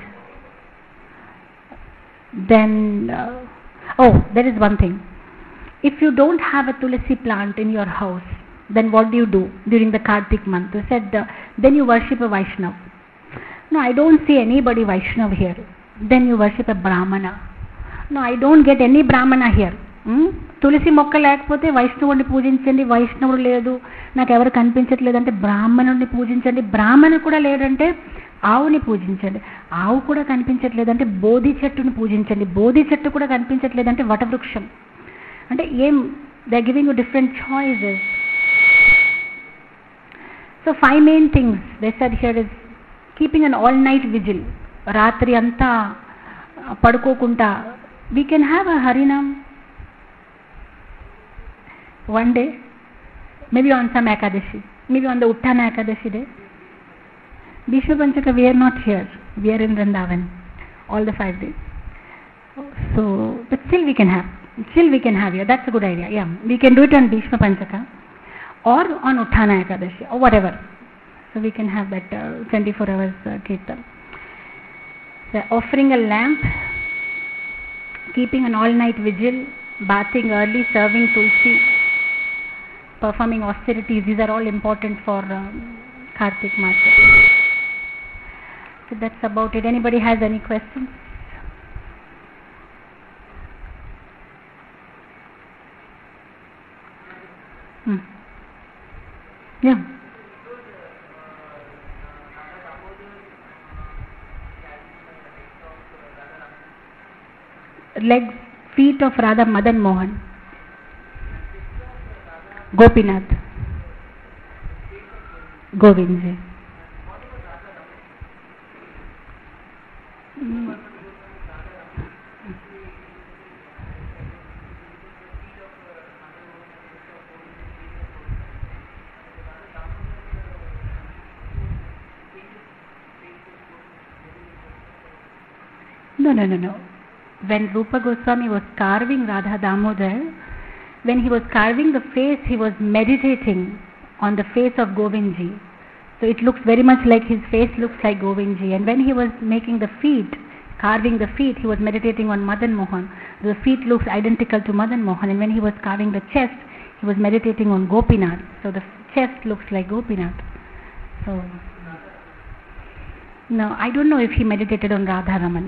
then there is one thing. If you don't have a tulasi plant in your house, then what do you do during the Kartik month? They said then you worship a Vaishnava. No, I don't see anybody Vaishnava here. Then you worship a Brahmana. No, I don't get any Brahmana here. తులసి మొక్క లేకపోతే వైష్ణవుడిని పూజించండి, వైష్ణవుడు లేదు నాకు ఎవరు కనిపించట్లేదు అంటే బ్రాహ్మణుడిని పూజించండి, బ్రాహ్మణుడు కూడా లేదంటే ఆవుని పూజించండి, ఆవు కూడా కనిపించట్లేదంటే బోధి చెట్టుని పూజించండి, బోధి చెట్టు కూడా కనిపించట్లేదంటే వటవృక్షం. అంటే ఏం they are giving you different choices. So 5 main things they said here is keeping an all night vigil. రాత్రి అంతా పడుకోకుండా we can have a harinam one day, maybe on some Ekadashi, maybe on the Uttana Ekadashi day. Bhishma Panchaka, we are not here, we are in Vrindavan all the 5 days. So, but still we can have here. That's a good idea. Yeah, we can do it on Bhishma Panchaka or on Uttana Ekadashi or whatever. So we can have that 24 hours kirtan. So offering a lamp, keeping an all-night vigil, bathing early, serving tulsi, performing austerities, these are all important for Kartik Masa. So that's about it. Anybody has any questions? Yeah. Legs, feet of Radha Madan Mohan, Gopinath, Govindji. No. When Rupa Goswami was carving Radha Damodar, when he was carving the face, he was meditating on the face of Govindji. So it looks very much like his face looks like Govindji. And when he was making the feet, carving the feet, he was meditating on Madan Mohan. The feet looks identical to Madan Mohan. And when he was carving the chest, he was meditating on Gopinath. So the chest looks like Gopinath. So, no, I don't know if he meditated on Radha Raman.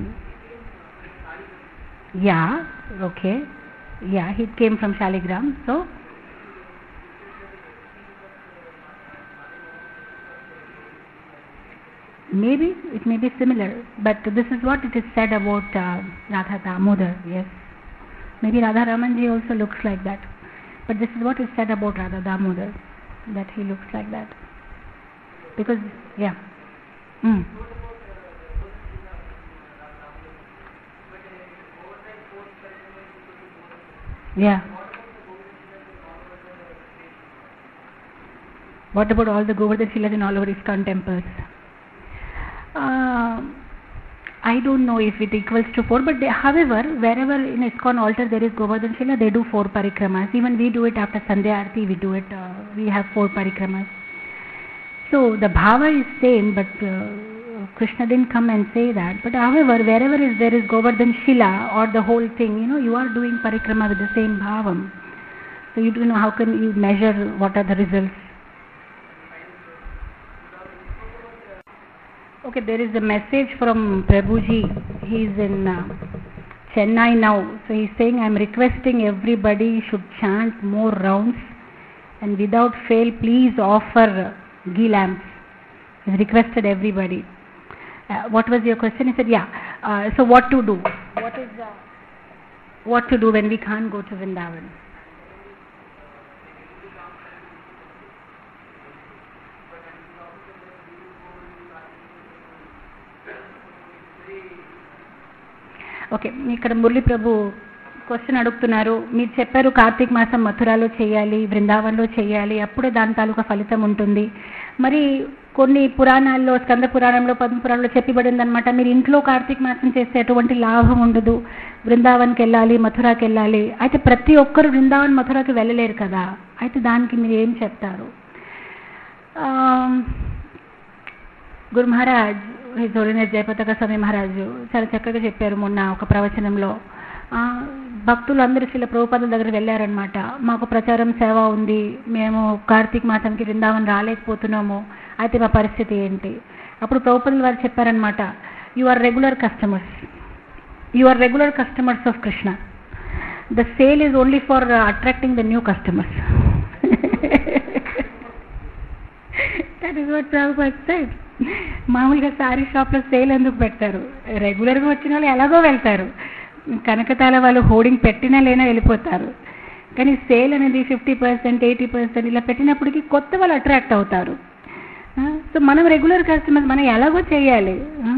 Yeah, okay. Yeah, he came from Shaligram. So, maybe it may be similar, but this is what it is said about Radha Damodar. Yes, maybe Radha Ramanji also looks like that, but this is what is said about Radha Damodar, that he looks like that. Because, yeah. Yeah. What about all the Govardhan Shilas in all over ISKCON temples? I don't know if it equals to 4, but however, wherever in ISKCON altar there is Govardhan Shila, they do 4 parikramas. Even we do it after Sandhya Arati, we do it, we have 4 parikramas. So the bhava is same, but Krishna didn't come and say that. But however, wherever there is Govardhan Shila or the whole thing, you are doing parikrama with the same bhavam. So you don't know how can you measure what are the results. Okay, there is a message from Prabhuji. He is in Chennai now. So he is saying, I am requesting everybody should chant more rounds and without fail please offer ghee lamps. He has requested everybody. What was your question? He said, yeah. So what to do? What to do when we can't go to Vrindavan? Okay, ఇక్కడ మురళీ ప్రభు question అడుగుతున్నారు. మీరు చెప్పారు కార్తీక మాసం మథురాలో చేయాలి, బృందావనంలో చేయాలి, అప్పుడే దాని తాలూకా ఫలితం ఉంటుంది. మరి కొన్ని పురాణాల్లో, స్కంద పురాణంలో, పద్మ పురాణంలో చెప్పబడిందనమాట, మీరు ఇంట్లో కార్తీక మాసం చేస్తే ఎటువంటి లాభం ఉండదు, బృందావన్కి వెళ్ళాలి, మథురాకి వెళ్ళాలి. అయితే ప్రతి ఒక్కరు బృందావన్ మథురాకి వెళ్ళలేరు కదా, అయితే దానికి మీరు ఏం చెప్తారు? గురు మహారాజ్, హిజ్ హోలీనెస్ జయపతాక స్వామి మహారాజు చాలా చక్కగా చెప్పారు మొన్న ఒక ప్రవచనంలో. భక్తులు అందరూ శ్రీల ప్రభుపాదుల దగ్గర వెళ్ళారనమాట. మాకు ప్రచారం సేవ ఉంది, మేము కార్తీక మాసంకి బృందావన్ రాలేకపోతున్నాము, అయితే మా పరిస్థితి ఏంటి? అప్పుడు ప్రభుపాదుల వారు చెప్పారనమాట, you are regular customers of Krishna. The sale is only for attracting the new customers. That is what Prabhupad said. మామూలుగా సారీ షాప్లో సేల్ ఎందుకు పెడతారు? రెగ్యులర్గా వచ్చిన వాళ్ళు ఎలాగో వెళ్తారు, కనకతాల వాళ్ళు హోర్డింగ్ పెట్టినా లేనా వెళ్ళిపోతారు. కానీ సేల్ అనేది 50%, 80% ఇలా పెట్టినప్పటికీ కొత్త వాళ్ళు అట్రాక్ట్ అవుతారు. సో మనం రెగ్యులర్ కస్టమర్స్ మనం ఎలాగో చేయాలి.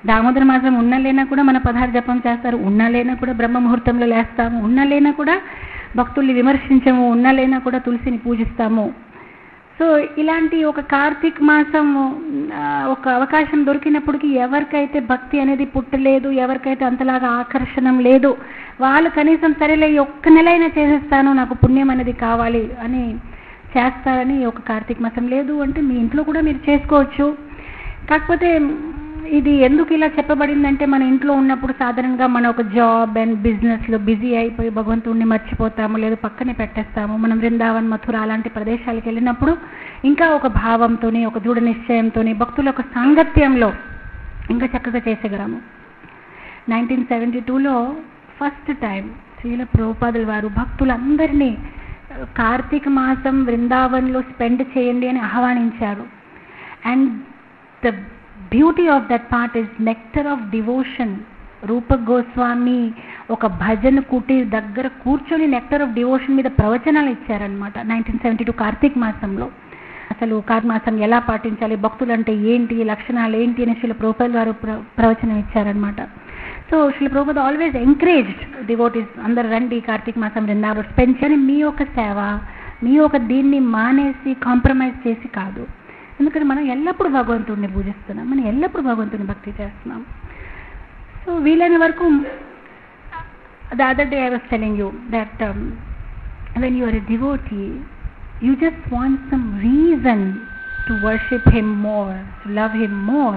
దామోదర మాసం ఉన్నా లేనా కూడా మన 16 జపం చేస్తారు, ఉన్నా లేనా కూడా బ్రహ్మ ముహూర్తంలో లేస్తాము, ఉన్నా లేనా కూడా భక్తుల్ని విమర్శించము, ఉన్నా లేనా కూడా తులసిని పూజిస్తాము. సో ఇలాంటి ఒక కార్తీక మాసం ఒక అవకాశం దొరికినప్పటికీ ఎవరికైతే భక్తి అనేది పుట్టలేదు, ఎవరికైతే అంతలాగా ఆకర్షణం లేదు, వాళ్ళు కనీసం సరేలే ఈ ఒక్క నెలైనా చేసేస్తాను, నాకు పుణ్యం అనేది కావాలి అని చేస్తారని ఒక కార్తీక మాసం. లేదు అంటే మీ ఇంట్లో కూడా మీరు చేసుకోవచ్చు. కాకపోతే ఇది ఎందుకు ఇలా చెప్పబడిందంటే మన ఇంట్లో ఉన్నప్పుడు సాధారణంగా మన ఒక జాబ్ అండ్ బిజినెస్లో బిజీ అయిపోయి భగవంతుడిని మర్చిపోతాము, లేదు పక్కనే పెట్టేస్తాము. మనం వృందావన్, మథుర అలాంటి ప్రదేశాలకు వెళ్ళినప్పుడు ఇంకా ఒక భావంతో, ఒక దృఢ నిశ్చయంతో, భక్తుల ఒక సాంగత్యంలో ఇంకా చక్కగా చేసేగలము. 1972లో ఫస్ట్ టైం శ్రీల ప్రభుపాదుల వారు భక్తులందరినీ కార్తీక మాసం వృందావన్లో స్పెండ్ చేయండి అని ఆహ్వానించారు. And the beauty of that part is nectar of devotion. Rupa Goswami ఒక భజన కుటీర్ దగ్గర కూర్చొని నెక్టర్ ఆఫ్ డివోషన్ మీద ప్రవచనాలు ఇచ్చారనమాట 1972 కార్తీక మాసంలో. అసలు కార్తీక మాసం ఎలా పాటించాలి, భక్తులు అంటే ఏంటి, లక్షణాలు ఏంటి అని శ్రీల ప్రభుపాదుల వారు ప్రవచనం ఇచ్చారనమాట. So Srila Prabhupada always encouraged devotees, అందరు రండి కార్తీక మాసం వృందావన్ స్పెండ్ చేయండి. మీ యొక్క సేవ, మీ యొక్క దీన్ని మానేసి కాంప్రమైజ్ చేసి కాదు. ఎందుకంటే మనం ఎల్లప్పుడూ భగవంతుడిని పూజిస్తున్నాం, మనం ఎల్లప్పుడూ భగవంతుని భక్తి చేస్తున్నాం. సో వీలైన వరకు the other day I was telling you that when you are a devotee, you just want some reason to worship him more, to love him more.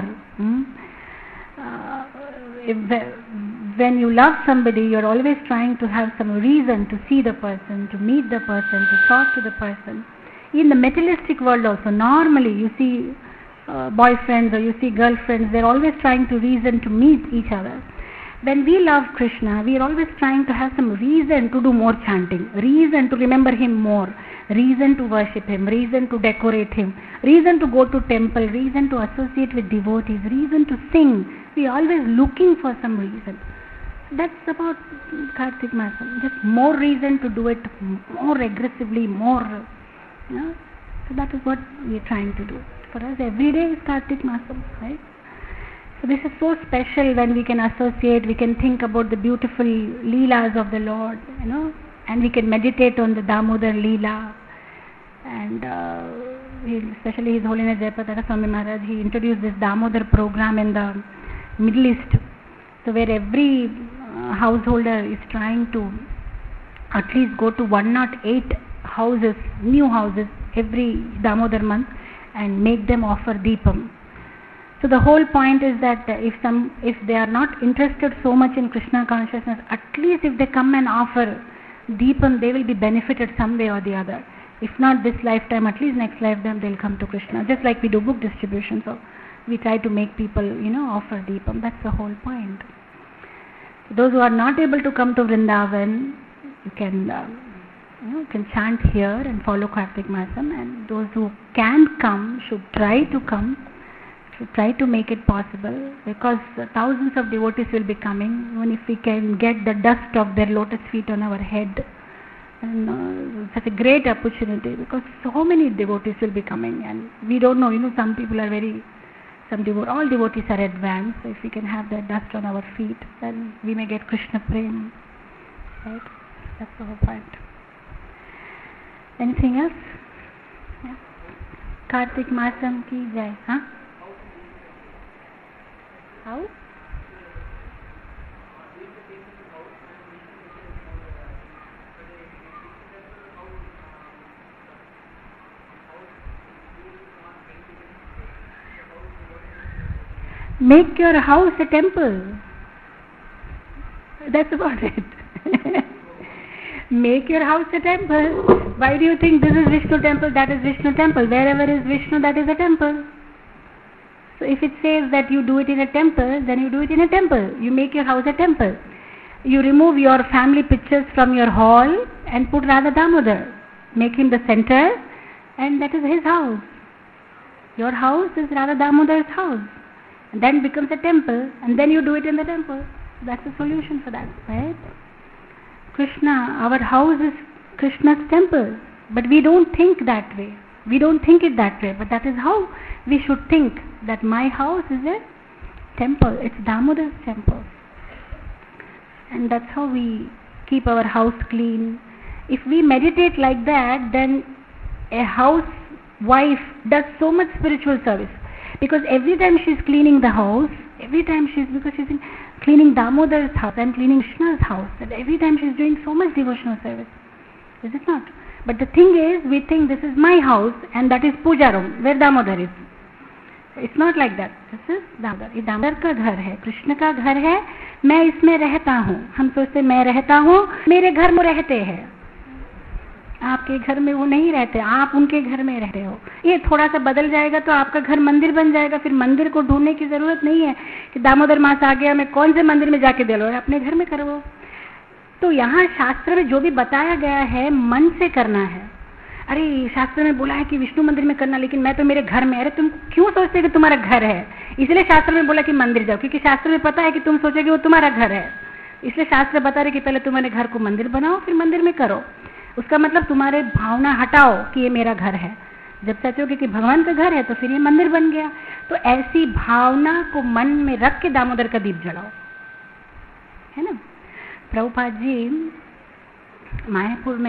When you love somebody, you're always trying to have some reason to see the person, to meet the person, to talk to the person. In the materialistic world also, normally you see boyfriends or you see girlfriends, they're always trying to reason to meet each other. When we love Krishna, we are always trying to have some reason to do more chanting, reason to remember him more, reason to worship him, reason to decorate him, reason to go to temple, reason to associate with devotees, reason to sing. We are always looking for some reason. That's about Kartik Masam. Just more reason to do it more aggressively, more. So that is what we are trying to do. For us, every day is Kartik Masam, right? So this is so special when we can associate, we can think about the beautiful leelas of the Lord, and we can meditate on the Damodar Leela. And especially His Holiness Jayapataka Swami Maharaj, he introduced this Damodar program in the Middle East. So where every householder is trying to at least go to 108 houses, new houses every Damodar month and make them offer Deepam. So the whole point is that if they are not interested so much in Krishna consciousness, at least if they come and offer Deepam, they will be benefited some way or the other. If not this lifetime, at least next lifetime they'll come to Krishna. Just like we do book distribution, so we try to make people, offer Deepam. That's the whole point. Those who are not able to come to Vrindavan, you can chant here and follow Kartik Masam, and those who can come should try to come, should try to make it possible, because thousands of devotees will be coming. Even if we can get the dust of their lotus feet on our head, and such a great opportunity, because so many devotees will be coming, and we don't know, some people are all devotees are advanced. So if we can have that dust on our feet, then we may get Krishna Prem, right? That's the whole point. Anything else? Yeah. Kartik Masam ki jai. Huh? How? Make your house a temple. That's about it. Make your house a temple. Why do you think this is Vishnu temple, that is Vishnu temple? Wherever is Vishnu, that is a temple. So if it says that you do it in a temple, then you do it in a temple. You make your house a temple. You remove your family pictures from your hall and put Radha Damodar. Make him the center, and that is his house. Your house is Radha Damodar's house. And then becomes a temple, and then you do it in the temple. That's the solution for that, right? Krishna, our house is Krishna's temple, but we don't think that way. We don't think it that way, but that is how we should think, that my house is temple. It's Damodar's temple. And that's how we keep our house clean. If we meditate like that, then a housewife does so much spiritual service. Because every time she's cleaning the house, because she's cleaning Damodar's house and cleaning Krishna's house, and every time she's doing so much devotional service. Is it not? But the thing is, we think this is my house and that is puja room, where Damodar is. It's not like that. This is Damodar. ये दामोदर का घर है, कृष्ण का घर है, मैं इसमें रहता हूँ. हम सोचते मैं रहता हूँ, मेरे घर में रहते हैं. आपके घर में वो नहीं रहते, आप उनके घर में रहते हो. ये थोड़ा सा बदल जाएगा तो आपका घर मंदिर बन जाएगा. फिर मंदिर को ढूंढने की जरूरत नहीं है कि दामोदर मास आ गया, मैं कौन से मंदिर में जाके दे लो, अपने घर में करो. तो यहाँ शास्त्र में जो भी बताया गया है मन से करना है. अरे शास्त्र में बोला है कि विष्णु मंदिर में करना, लेकिन मैं तो मेरे घर में. अरे तुम क्यों सोचते कि तुम्हारा घर है? इसलिए शास्त्र में बोला कि मंदिर जाओ, क्योंकि शास्त्र में पता है कि तुम सोचोगे वो तुम्हारा घर है. इसलिए शास्त्र बता रहे कि पहले तुम्हारे घर को मंदिर बनाओ, फिर मंदिर में करो. उसका मतलब तुम्हारे भावना हटाओ कि ये मेरा घर है. जब सोचोगे कि भगवान का घर है तो फिर ये मंदिर बन गया. तो ऐसी भावना को मन में रख के दामोदर का दीप जलाओ, है ना. प्रभुपाद जी मायापुर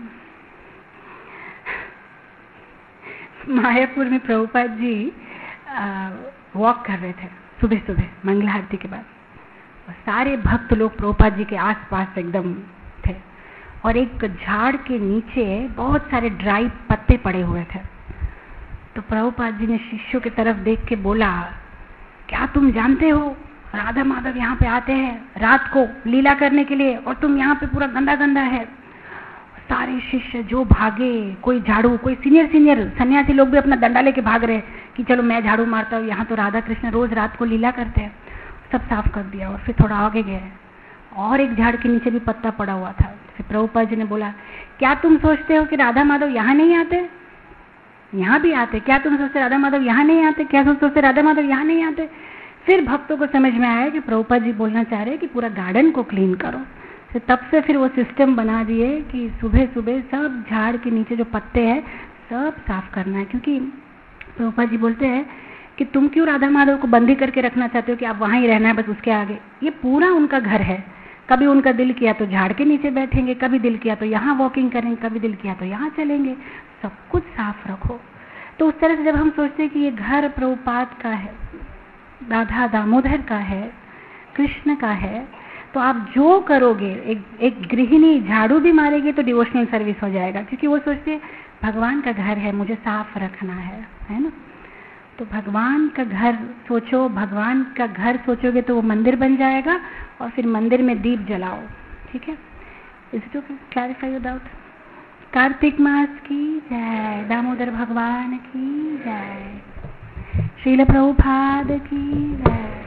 में प्रभुपाद जी वॉक कर रहे थे सुबह सुबह मंगला आरती के बाद. सारे भक्त लोग प्रभुपाद जी के आसपास एकदम थे और एक झाड़ के नीचे बहुत सारे ड्राई पत्ते पड़े हुए थे. तो प्रभुपाद जी ने शिष्यों की तरफ देख के बोला, क्या तुम जानते हो राधा माधव यहाँ पे आते हैं रात को लीला करने के लिए और तुम यहाँ पे पूरा गंदा गंदा है. सारे शिष्य जो भागे, कोई झाड़ू, कोई सीनियर सन्यासी लोग भी अपना डंडा लेके भाग रहे कि चलो मैं झाड़ू मारता हूँ, यहाँ तो राधा कृष्ण रोज रात को लीला करते हैं. सब साफ कर दिया और फिर थोड़ा आगे गए और एक झाड़ के नीचे भी पत्ता पड़ा हुआ था. फिर प्रभुपाद जी ने बोला, क्या तुम सोचते हो कि राधा माधव यहाँ नहीं आते? यहाँ भी आते. क्या तुम सोचते राधा माधव यहाँ नहीं आते? क्या तुम सोचते राधा माधव यहाँ नहीं आते? फिर भक्तों को समझ में आया कि प्रभुपाद जी बोलना चाह रहे हैं कि पूरा गार्डन को क्लीन करो. तो तब से फिर वो सिस्टम बना दिए कि सुबह सुबह सब झाड़ के नीचे जो पत्ते हैं सब साफ करना है. क्योंकि प्रभुपाद जी बोलते हैं कि तुम क्यों राधा माधव को बंदी करके रखना चाहते हो कि आप वहाँ ही रहना है बस उसके आगे. ये पूरा उनका घर है. कभी उनका दिल किया तो झाड़ के नीचे बैठेंगे, कभी दिल किया तो यहाँ वॉकिंग करेंगे, कभी दिल किया तो यहाँ चलेंगे. सब कुछ साफ रखो. तो उस तरह से जब हम सोचते हैं कि ये घर प्रभुपाद का है, राधा दामोदर का है, कृष्ण का है, तो आप जो करोगे, एक गृहिणी झाड़ू भी मारेगी तो डिवोशनल सर्विस हो जाएगा. क्योंकि वो सोचते भगवान का घर है, मुझे साफ रखना है ना. तो भगवान का घर सोचो, भगवान का घर सोचोगे तो वो मंदिर बन जाएगा और फिर मंदिर में दीप जलाओ. ठीक है. Is it okay? Clarify your doubt. कार्तिक मास की जय, दामोदर भगवान की जय, श्रील प्रभुपाद की जय.